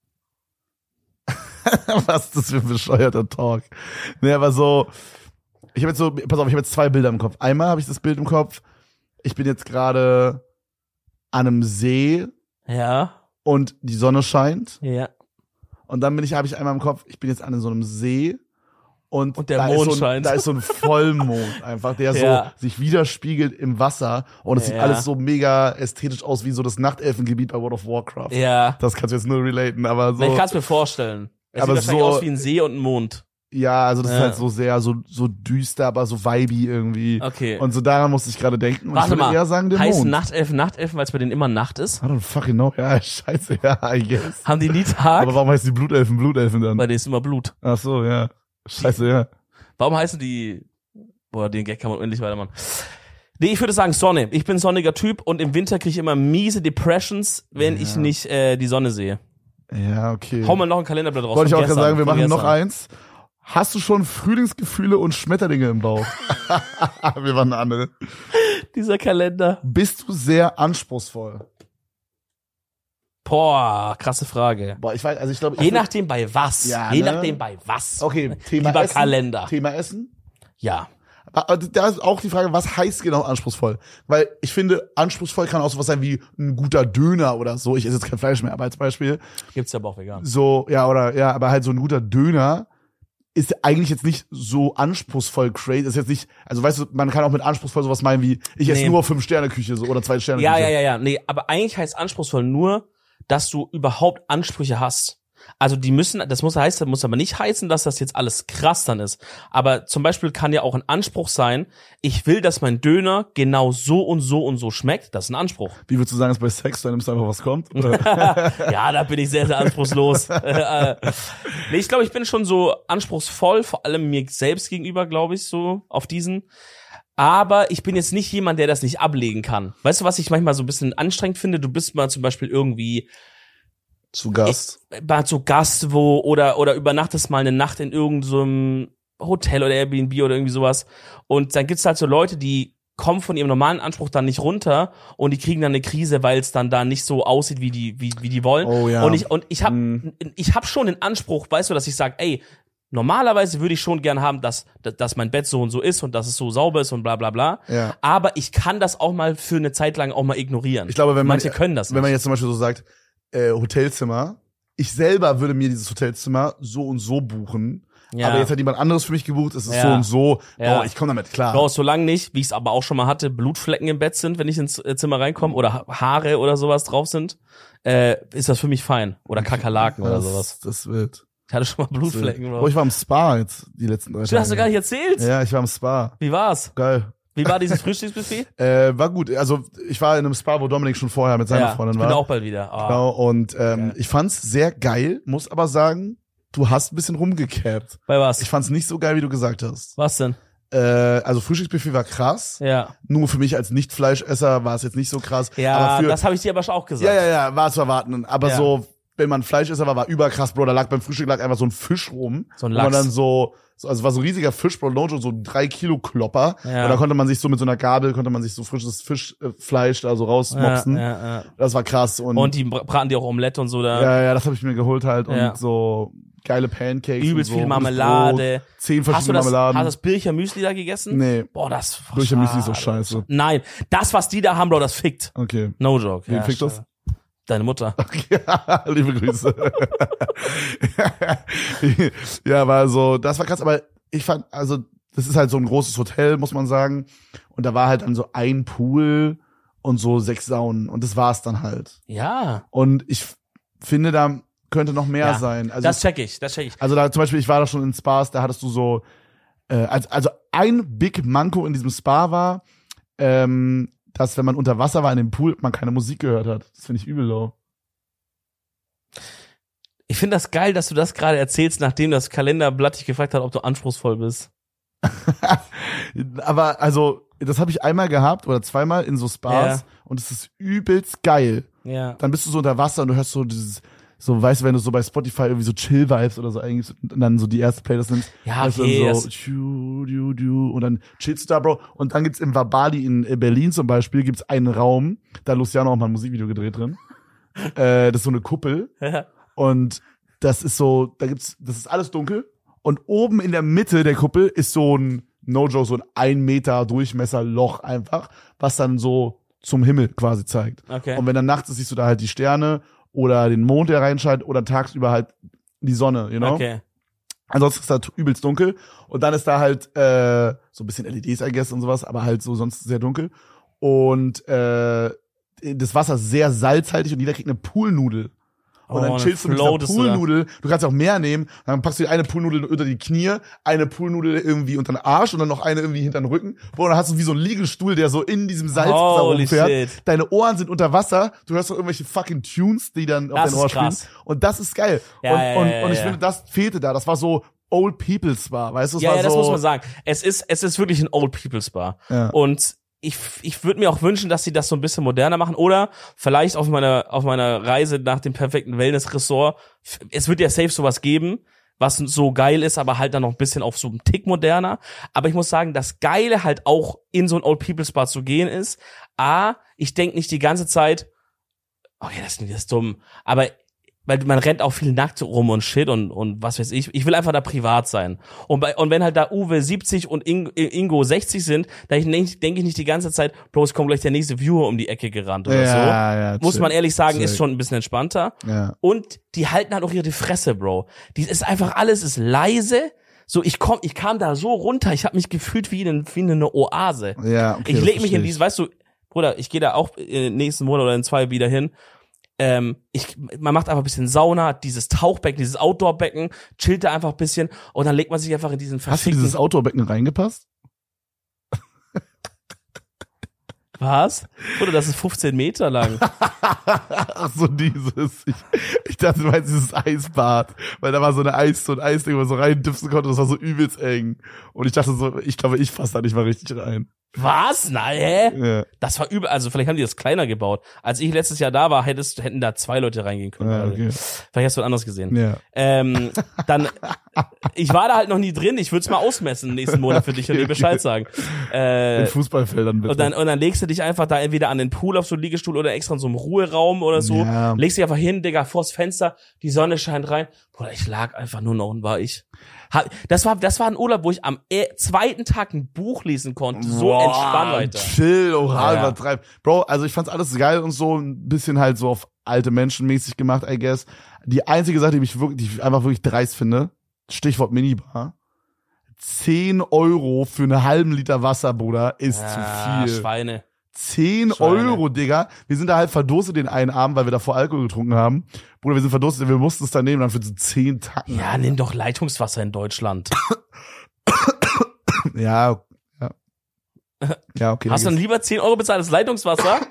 Was ist das für ein bescheuerter Talk? Nee, aber so, ich habe jetzt so, pass auf, ich habe jetzt zwei Bilder im Kopf. Einmal habe ich das Bild im Kopf, ich bin jetzt gerade an einem See Ja, und die Sonne scheint. ja. Und dann bin ich, habe ich einmal im Kopf, ich bin jetzt an so einem See und, Und der da, Mond ist so ein, scheint. da ist so ein Vollmond einfach, der Ja. so sich widerspiegelt im Wasser und es sieht Ja. alles so mega ästhetisch aus wie so das Nachtelfengebiet bei World of Warcraft. Ja. Das kannst du jetzt nur relaten, aber so. Ich kann es mir vorstellen. Es Aber sieht wahrscheinlich so- aus wie ein See und ein Mond. Ja, also das Ja. ist halt so sehr so so düster, aber so vibey irgendwie. Okay. Und so daran musste ich gerade denken. Und ich Warte würde mal, eher sagen, der heißen Mond. Nachtelfen Nachtelfen, weil es bei denen immer Nacht ist? I don't fucking know. Ja, scheiße, ja, I guess. Haben die nie Tag? Aber warum heißen die Blutelfen Blutelfen dann? Bei denen ist immer Blut. Ach so, ja. Scheiße, ja. Warum heißen die, boah, den Gag kann man unendlich weitermachen. Nee, ich würde sagen Sonne. Ich bin ein sonniger Typ und im Winter kriege ich immer miese Depressions, wenn Ja. ich nicht äh, die Sonne sehe. Ja, okay. Hau mal noch ein Kalenderblatt raus. Wollte ich von auch gerade gestern, sagen, wir von machen noch gestern. eins. Hast du schon Frühlingsgefühle und Schmetterlinge im Bauch? Wir waren eine andere. Dieser Kalender. Bist du sehr anspruchsvoll? Boah, krasse Frage. Boah, ich weiß, also ich glaube, Je nachdem bei was. Ja, Je ne? nachdem bei was. Okay, Thema Lieber Essen. Kalender. Thema Essen. Ja. Aber da ist auch die Frage, was heißt genau anspruchsvoll? Weil ich finde, anspruchsvoll kann auch sowas sein wie ein guter Döner oder so. Ich esse jetzt kein Fleisch mehr, aber als Beispiel. Gibt's ja aber auch vegan. So, ja, oder, ja, aber halt so ein guter Döner ist eigentlich jetzt nicht so anspruchsvoll crazy. Ist jetzt nicht, also weißt du, man kann auch mit anspruchsvoll sowas meinen wie, ich esse Nee. nur Fünf-Sterne-Küche so oder Zwei-Sterne-Küche. Ja, ja, ja, ja. Nee, aber eigentlich heißt anspruchsvoll nur, dass du überhaupt Ansprüche hast. Also die müssen, das muss heißen, das muss aber nicht heißen, dass das jetzt alles krass dann ist. Aber zum Beispiel kann ja auch ein Anspruch sein, ich will, dass mein Döner genau so und so und so schmeckt. Das ist ein Anspruch. Wie würdest du sagen, ist bei Sex, da nimmst du einfach, was kommt? Oder? Ja, da bin ich sehr, sehr anspruchslos. Äh, nee, ich glaube, ich bin schon so anspruchsvoll, vor allem mir selbst gegenüber, glaube ich, so auf diesen. Aber ich bin jetzt nicht jemand, der das nicht ablegen kann. Weißt du, was ich manchmal so ein bisschen anstrengend finde? Du bist mal zum Beispiel irgendwie Zu Gast. mal zu Gast wo oder oder übernachtest mal eine Nacht in irgendeinem Hotel oder Airbnb oder irgendwie sowas und dann gibt's halt so Leute, die kommen von ihrem normalen Anspruch dann nicht runter und die kriegen dann eine Krise, weil es dann da nicht so aussieht, wie die wie wie die wollen. Oh ja. Und ich und ich habe Mhm. ich habe schon den Anspruch, weißt du, dass ich sage, ey, normalerweise würde ich schon gern haben, dass dass mein Bett so und so ist und dass es so sauber ist und bla bla bla. Ja. Aber ich kann das auch mal für eine Zeit lang auch mal ignorieren. Ich glaube, wenn man, manche können das nicht. wenn man jetzt zum Beispiel so sagt, äh, Hotelzimmer, ich selber würde mir dieses Hotelzimmer so und so buchen, Ja. aber jetzt hat jemand anderes für mich gebucht, es ist Ja. so und so, Ja. Bro, ich komme damit klar. Bro, solange nicht, wie ich es aber auch schon mal hatte, Blutflecken im Bett sind, wenn ich ins äh, Zimmer reinkomme oder Ha- Haare oder sowas drauf sind, äh, ist das für mich fein. Oder Kakerlaken oder das, sowas. Das wird. Ich hatte schon mal Blutflecken, Bro, Bro. ich war im Spa jetzt die letzten drei Stimmt, Tage. hast du gar nicht erzählt? Ja, ich war im Spa. Wie war's? Geil. Wie war dieses Frühstücksbuffet? Äh, war gut. Also ich war in einem Spa, wo Dominik schon vorher mit seiner ja, Freundin ich bin war. auch bald wieder. Ah. Genau, und ähm, Geil. ich fand's sehr geil, muss aber sagen, du hast ein bisschen rumgecapt. Bei was? Ich fand's nicht so geil, wie du gesagt hast. Was denn? Äh, also Frühstücksbuffet war krass. Ja. Nur für mich als Nicht-Fleischesser war es jetzt nicht so krass. Ja, aber für, das habe ich dir aber auch gesagt. ja, ja, ja, war zu erwarten. Aber Ja. so, wenn man Fleischesser war, war überkrass, Bro. Da lag beim Frühstück lag einfach so ein Fisch rum. So ein Wo man Lachs. dann so, so, also war so ein riesiger Fisch, Bro, no joke, so ein drei Kilo Klopper. Ja. Und da konnte man sich so mit so einer Gabel, konnte man sich so frisches Fischfleisch da so rausmopsen. Ja, ja, ja. Das war krass. Und, Und die bra- braten die auch Omelette und so da. ja, ja, das habe ich mir geholt halt. Ja. Und so geile Pancakes. Übelst und so, viel gutes Marmelade. Brot, zehn Hast du verschiedene das, Marmeladen. hast du das Bircher Müsli da gegessen? Nee. Boah, das war Bircher Müsli ist so schade. scheiße. Nein, das, was die da haben, Bro, das fickt. Okay. No joke. Wen ja, fickt das? schade. Deine Mutter. Ja, liebe Grüße. Ja, war so, das war krass, aber ich fand, also, das ist halt so ein großes Hotel, muss man sagen. Und da war halt dann so ein Pool und so sechs Saunen. Und das war's dann halt. Ja. Und ich finde, da könnte noch mehr ja. sein. Also, das check ich, das check ich. also da zum Beispiel, ich war da schon in Spas, da hattest du so, äh, also, also ein Big Manko in diesem Spa war, ähm, dass wenn man unter Wasser war in dem Pool, man keine Musik gehört hat. Das finde ich übel low. Ich finde das geil, dass du das gerade erzählst, nachdem das Kalenderblatt dich gefragt hat, ob du anspruchsvoll bist. Aber also, das habe ich einmal gehabt oder zweimal in so Spas Ja. und es ist übelst geil. Ja. Dann bist du so unter Wasser und du hörst so dieses, so, weißt du, wenn du so bei Spotify irgendwie so Chill-Vibes oder so eingibst und dann so die erste Playlist nimmst. Ja, weißt du, okay, dann so, das- tschu, du, du, und dann chillst du da, Bro. Und dann gibt's im Vabali in Berlin zum Beispiel, gibt's einen Raum, da hat Luciano auch mal ein Musikvideo gedreht drin. äh, das ist so eine Kuppel. Und das ist so, da gibt's, das ist alles dunkel. Und oben in der Mitte der Kuppel ist so ein, no joke, so ein ein Meter Durchmesser Loch einfach, was dann so zum Himmel quasi zeigt. Okay. Und wenn dann nachts ist, siehst du da halt die Sterne oder den Mond, der reinscheint, oder tagsüber halt die Sonne, you know? Okay. Ansonsten ist da t- übelst dunkel. Und dann ist da halt äh, so ein bisschen L E Ds, I guess, und sowas, aber halt so sonst sehr dunkel. Und äh, das Wasser ist sehr salzhaltig und jeder kriegt eine Poolnudel. Und Oh, dann dann chillst du mit dieser floatest du da. Poolnudel. Du kannst auch mehr nehmen. Dann packst du dir eine Poolnudel unter die Knie, eine Poolnudel irgendwie unter den Arsch und dann noch eine irgendwie hinter den Rücken. Boah, dann hast du wie so einen Liegestuhl, der so in diesem Salz Holy fährt. shit. Deine Ohren sind unter Wasser. Du hörst noch irgendwelche fucking Tunes, die dann auf Das dein Ohr ist krass. spielen. Und das ist geil. Ja, und, ja, und, ja, und ich ja. finde, das fehlte da. Das war so Old People Spa, weißt du? Es Ja, war ja, das so, muss man sagen. Es ist, es ist wirklich ein Old People's Bar. Ja. Und ich, ich würde mir auch wünschen, dass sie das so ein bisschen moderner machen oder vielleicht auf meiner, auf meiner Reise nach dem perfekten Wellness-Ressort. Es wird ja safe sowas geben, was so geil ist, aber halt dann noch ein bisschen auf so einen Tick moderner. Aber ich muss sagen, das Geile halt auch in so ein Old People's Bar zu gehen ist, A, ich denke nicht die ganze Zeit, okay, das ist, das ist dumm, aber weil man rennt auch viel nackt rum und shit und und was weiß ich. Ich will einfach da privat sein. Und bei und wenn halt da Uwe siebzig und Ing, Ingo sechzig sind, dann denke denk ich nicht die ganze Zeit, Bro, es kommt gleich der nächste Viewer um die Ecke gerannt oder ja, so. ja, Muss chill. man ehrlich sagen, Chill. ist schon ein bisschen entspannter. Ja. Und die halten halt auch ihre Fresse, Bro. Die ist einfach alles ist leise. So, ich komm, ich kam da so runter, ich habe mich gefühlt wie in, wie in eine Oase. Ja, okay, ich das leg mich versteh in ich. dieses, weißt du, Bruder, ich gehe da auch in nächsten Monat oder in zwei wieder hin. Ähm, ich, man macht einfach ein bisschen Sauna, dieses Tauchbecken, dieses Outdoorbecken, chillt da einfach ein bisschen und dann legt man sich einfach in diesen Hast du verfickten... dieses Outdoorbecken reingepasst? Was? Bruder, das ist fünfzehn Meter lang. Ach so, dieses. Ich, ich dachte, du meinst dieses Eisbad. Weil da war so eine Eis, so ein Eisding, wo man so reindüpfen konnte. Das war so übelst eng. Und ich dachte so, ich glaube, ich fasse da nicht mal richtig rein. Was? Nein, hä? Ja, Das war übel, also vielleicht haben die das kleiner gebaut. Als ich letztes Jahr da war, hättest, hätten da zwei Leute reingehen können. ja okay. Vielleicht hast du was anderes gesehen. Ja. Ähm, dann, ich war da halt noch nie drin, ich würde es mal ausmessen nächsten Monat für dich und dir Bescheid sagen. Äh, In Fußballfeldern bitte. und dann, und dann legst du dich einfach da entweder an den Pool auf so einen Liegestuhl oder extra in so einem Ruheraum oder so. Ja. Legst dich einfach hin, Digga, vors Fenster, die Sonne scheint rein. Bruder, ich lag einfach nur noch und war ich. Ha- Das war, das war ein Urlaub, wo ich am e- zweiten Tag ein Buch lesen konnte. So Boah, entspannt, Alter. Chill, oral, Ja. übertreib. Bro, also ich fand's alles geil und so ein bisschen halt so auf alte Menschen mäßig gemacht, I guess. Die einzige Sache, die mich wirklich, die ich einfach wirklich dreist finde, Stichwort Minibar. zehn Euro für einen halben Liter Wasser, Bruder, ist Ah, zu viel. Schweine. zehn Schweine. Euro, Digga. Wir sind da halt verdurstet den einen Abend, weil wir davor Alkohol getrunken haben. Bruder, wir sind verdurstet, wir mussten es dann nehmen, dann für so zehn Tacken. Ja, nimm doch Leitungswasser in Deutschland. Ja, ja. Ja, okay. Hast du dann lieber zehn Euro bezahlt als Leitungswasser?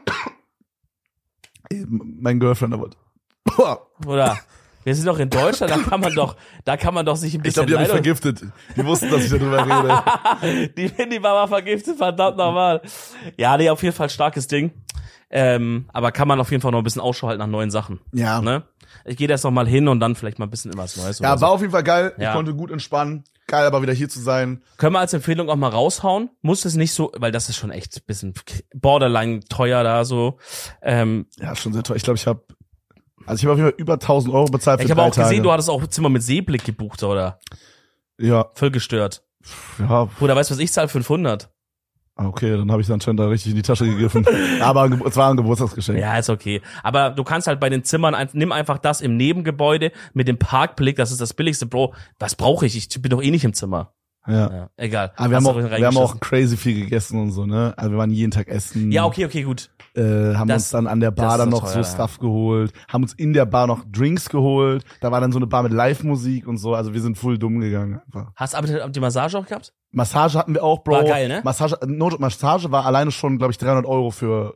mein Girlfriend aber. Boah. Oder? Wir sind doch in Deutschland, da kann man doch, da kann man doch sich ein Ich bisschen glaube, die haben mich Leitung- vergiftet. Die wussten, dass ich darüber rede. Die Minibar war vergiftet, verdammt nochmal. Ja, nee, auf jeden Fall starkes Ding. Ähm, aber kann man auf jeden Fall noch ein bisschen Ausschau halten nach neuen Sachen. Ja. Ne? Ich gehe da jetzt noch mal hin und dann vielleicht mal ein bisschen was Neues. Ja, oder war so. auf jeden Fall geil. Ja. Ich konnte gut entspannen. Geil, aber wieder hier zu sein. Können wir als Empfehlung auch mal raushauen? Muss es nicht so, weil das ist schon echt ein bisschen borderline teuer da so. Ähm, Ja, schon sehr toll. Ich glaube, ich habe also ich habe auf jeden Fall über tausend Euro bezahlt für ich habe drei auch gesehen, Tage. du hattest auch Zimmer mit Seeblick gebucht, oder? Ja, Voll gestört. ja, Bruder, weißt du, was ich zahle? fünfhundert. okay, dann habe ich anscheinend da richtig in die Tasche gegriffen. Aber ein Ge- es war ein Geburtstagsgeschenk. Ja, ist okay. Aber du kannst halt bei den Zimmern, ein- nimm einfach das im Nebengebäude mit dem Parkblick, das ist das billigste, Bro. Was brauche ich? Ich bin doch eh nicht im Zimmer. Ja. Ja, egal. Aber wir Hast haben, du auch, wir haben auch reingeschissen. crazy viel gegessen und so, ne? Also wir waren jeden Tag essen. Ja, okay, okay, gut. Äh, haben Das- uns dann an der das Bar ist dann doch noch teuer, so ja. Stuff geholt, haben uns in der Bar noch Drinks geholt. Da war dann so eine Bar mit Live-Musik und so. Also wir sind full dumm gegangen einfach. Hast du aber die Massage auch gehabt? Massage hatten wir auch, Bro. War geil, ne? Massage, no, Massage war alleine schon, glaube ich, dreihundert Euro für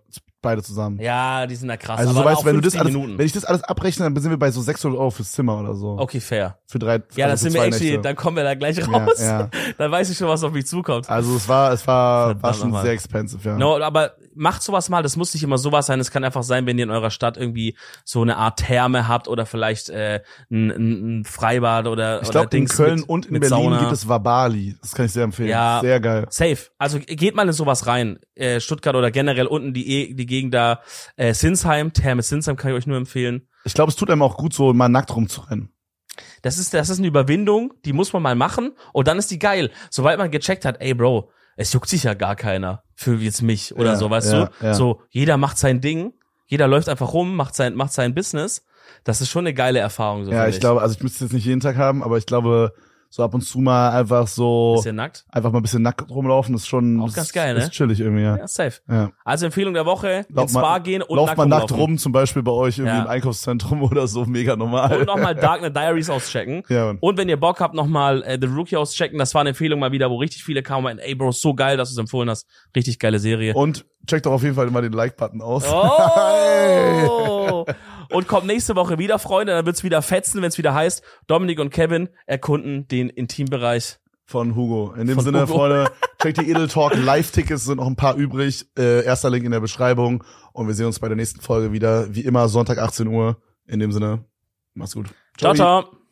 beide zusammen. Ja, die sind da krass. Also aber so weißt auch du, wenn du das fünfzehn alles, Minuten. wenn ich das alles abrechne, dann sind wir bei so sechshundert Euro fürs Zimmer oder so. Okay, fair. Für drei, Ja, also das für sind wir zwei actually, Nächte. dann kommen wir da gleich raus. Ja, ja. Dann weiß ich schon, was auf mich zukommt. Also es war, es war, war Verdammt schon nochmal. sehr expensive, ja. No, aber macht sowas mal, das muss nicht immer sowas sein, es kann einfach sein, wenn ihr in eurer Stadt irgendwie so eine Art Therme habt oder vielleicht äh, ein, ein, ein Freibad oder, Ich oder glaube, in Dings Köln mit, und in mit Berlin Sauna. gibt es Wabali. Das kann ich sehr empfehlen. Ja. Sehr geil. Safe. Also geht mal in sowas rein. Äh, Stuttgart oder generell unten die, E- die Gegend da, äh, Sinsheim, Therme Sinsheim kann ich euch nur empfehlen. Ich glaube, es tut einem auch gut, so mal nackt rumzurennen. Das ist, das ist eine Überwindung, die muss man mal machen und dann ist die geil. Sobald man gecheckt hat, ey Bro, es juckt sich ja gar keiner für jetzt mich oder Ja, so, weißt ja, du? ja. So, jeder macht sein Ding, jeder läuft einfach rum, macht sein, macht sein Business. Das ist schon eine geile Erfahrung. So Ja, finde ich glaube, also ich müsste es jetzt nicht jeden Tag haben, aber ich glaube, so ab und zu mal einfach so, Bisschen nackt. einfach mal ein bisschen nackt rumlaufen, ist schon, Auch ist, ganz geil, ne? ist chillig irgendwie, ja. Ja, safe. ja. Also Empfehlung der Woche, Lauf ins mal- Bar gehen und Lauft nackt mal nackt rumlaufen. rum, zum Beispiel bei euch irgendwie Ja. im Einkaufszentrum oder so, mega normal. Und nochmal Darknet Diaries auschecken. Ja, Mann. Und wenn ihr Bock habt, nochmal äh, The Rookie auschecken. Das war eine Empfehlung mal wieder, wo richtig viele kamen und ey Bro, so geil, dass du es empfohlen hast. Richtig geile Serie. Und checkt doch auf jeden Fall immer den Like-Button aus. Oh! Und kommt nächste Woche wieder, Freunde. Dann wird's wieder fetzen, wenn's wieder heißt, Dominik und Kevin erkunden den Intimbereich. Von Hugo. In dem Von Sinne, Hugo. Freunde, checkt die Edel Talk Live-Tickets, sind noch ein paar übrig. Äh, erster Link in der Beschreibung. Und wir sehen uns bei der nächsten Folge wieder. Wie immer, Sonntag achtzehn Uhr. In dem Sinne, macht's gut. Ciao, ciao.